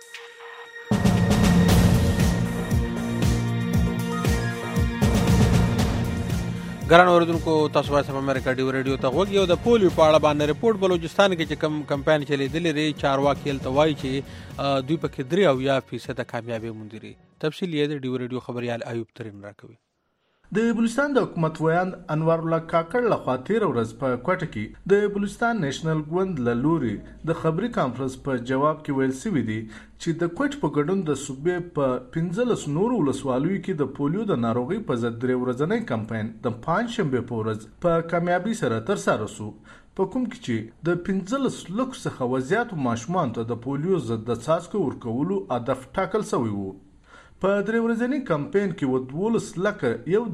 ګران اوریدونکو تاسو وایس اف امریکا ډیو ریډیو ته وګورئ د پولیو په اړه باندې رپورت بلوچستان کې چې کم کمپاین چلیدل لري چارواکي تل وایي چې دوی پکې 3% کامیابی موندري تفصیل یې د ډیو ریډیو خبريال ایوب ترين راکوي د بلوچستان د حکومت ویان انوار الله کاکړ لخوا 13 ورځ په کوټه کې د بلوچستان نېشنل ګوند لوري د خبري کانفرنس په جواب کې ویل سوي دي چې د کوټ په ګډون د صوبې په 15 نورو ولسوالیو کې د پولیو د ناروغي په ضد 3 ورځنی کمپاین د 5 شنبه په ورځ په کامیابی سره ترسره شو په کوم کې چې د 15 لک څخه وزیات ماشومان ته د پولیو ضد د څاڅکو ورکولو هدف ټاکل شوی وو په 3 ورځنی کمپاین کې 12 لکه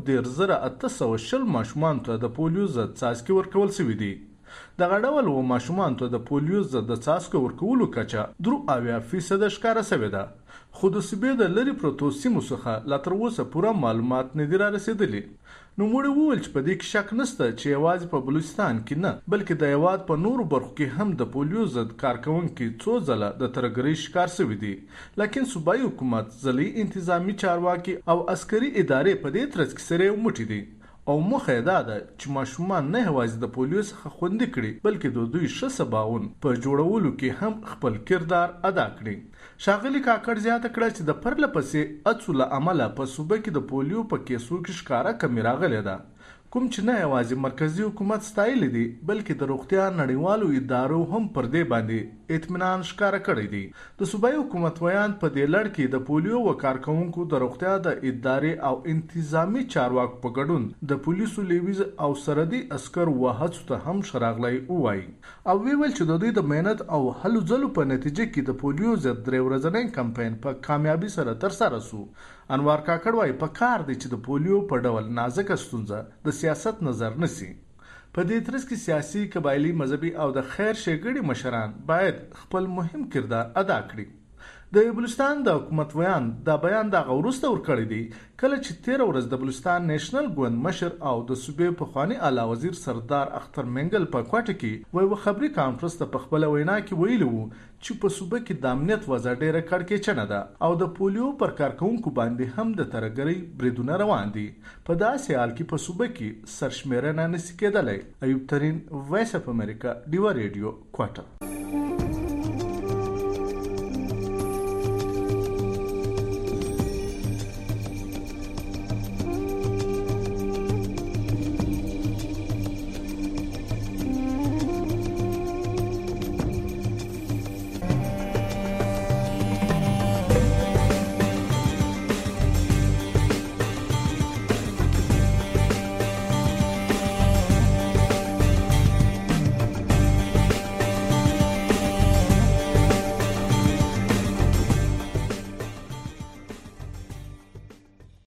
1.820 ماشومان ته د پولیو ضد څاڅکي ورکول شوی دي د غډول و ماشومان ته د پولیو ضد د څاڅکو ورکولو کچه 3% ښکاره شوی ده خو د صوبې د لری پروتو سیمو څخه لا تر اوسه پوره معلومات نه دي رسیدلي نو موږ وویل چې په دې کې شک نشته چې یوازې په بلوچستان کې نه بلکې د هیواد په نورو برخو کې هم د پولیو ضد کارکونکي څو ځله د ترهګرۍ شکار شوي دي لکن صوبایي حکومت ځلي انتظامی چارواکي او عسکري ادارې په دې ترڅ کې سره وموټي دي او مخه دا ده چې ماشومان نه یوازې د پولیو څخه خوندي کړي بلکې د دوی ښه سباون په جوړولو کې هم خپل کردار ادا کړي شاغلي کاکړ زیاته کړه چې د پرله پسې اڅوله عمله په صوبه کې د پولیو په کیسو کې ښکارا کمی راغلی ده کوم چې نه یوازې مرکزی حکومت ستایل دي بلکې د روغتیا نړیوالو ادارو هم پر دې باندې اطمینان ښکارا کړی دي د صوبایي حکومت ویان په دې لړ کې د پولیو و کارکونکو د روغتیا د ادارې او انتظامی چارواکو په ګډون د پولیسو لیویز او سرحدي عسكر وهڅو ته هم شراغلی وایي او ویل چې د دوی د مهنت او هلو ځلو په نتیجه کې د پولیو ضد 3 ورځنی کمپاین په کامیابی سره ترسره شو انوار کاکړ وايي په کار دی چې د پولیو په ډول نازک ستونزه د سیاست نظر نسی په دې ترڅ کې سیاسي قبایلی مذهبي او د خیر ښېګړې مشران باید خپل مهم کردار ادا کړي د بلوچستان د حکومت ویان دا بیان د غوړسته ورکړی دی کله چې 13 ورځ د بلوچستان نېشنل ګوند مشر او د صوبې پخوانی اعلی وزیر سردار اختر منګل په کوټه کې وایي خبري کانفرنس ته په خپل وینا کې ویلي وو چې په صوبه کې د امنیت وضع ډیره کړکېچنه ده او د پولیو پر کارکونکو باندې هم د ترهګرۍ بریدونه روان دي په داسې حال کې په صوبه کې سرشمیرنه نشي کېدلی ایوب ترين وایس اف امریکا ډیو ریډیو کوټه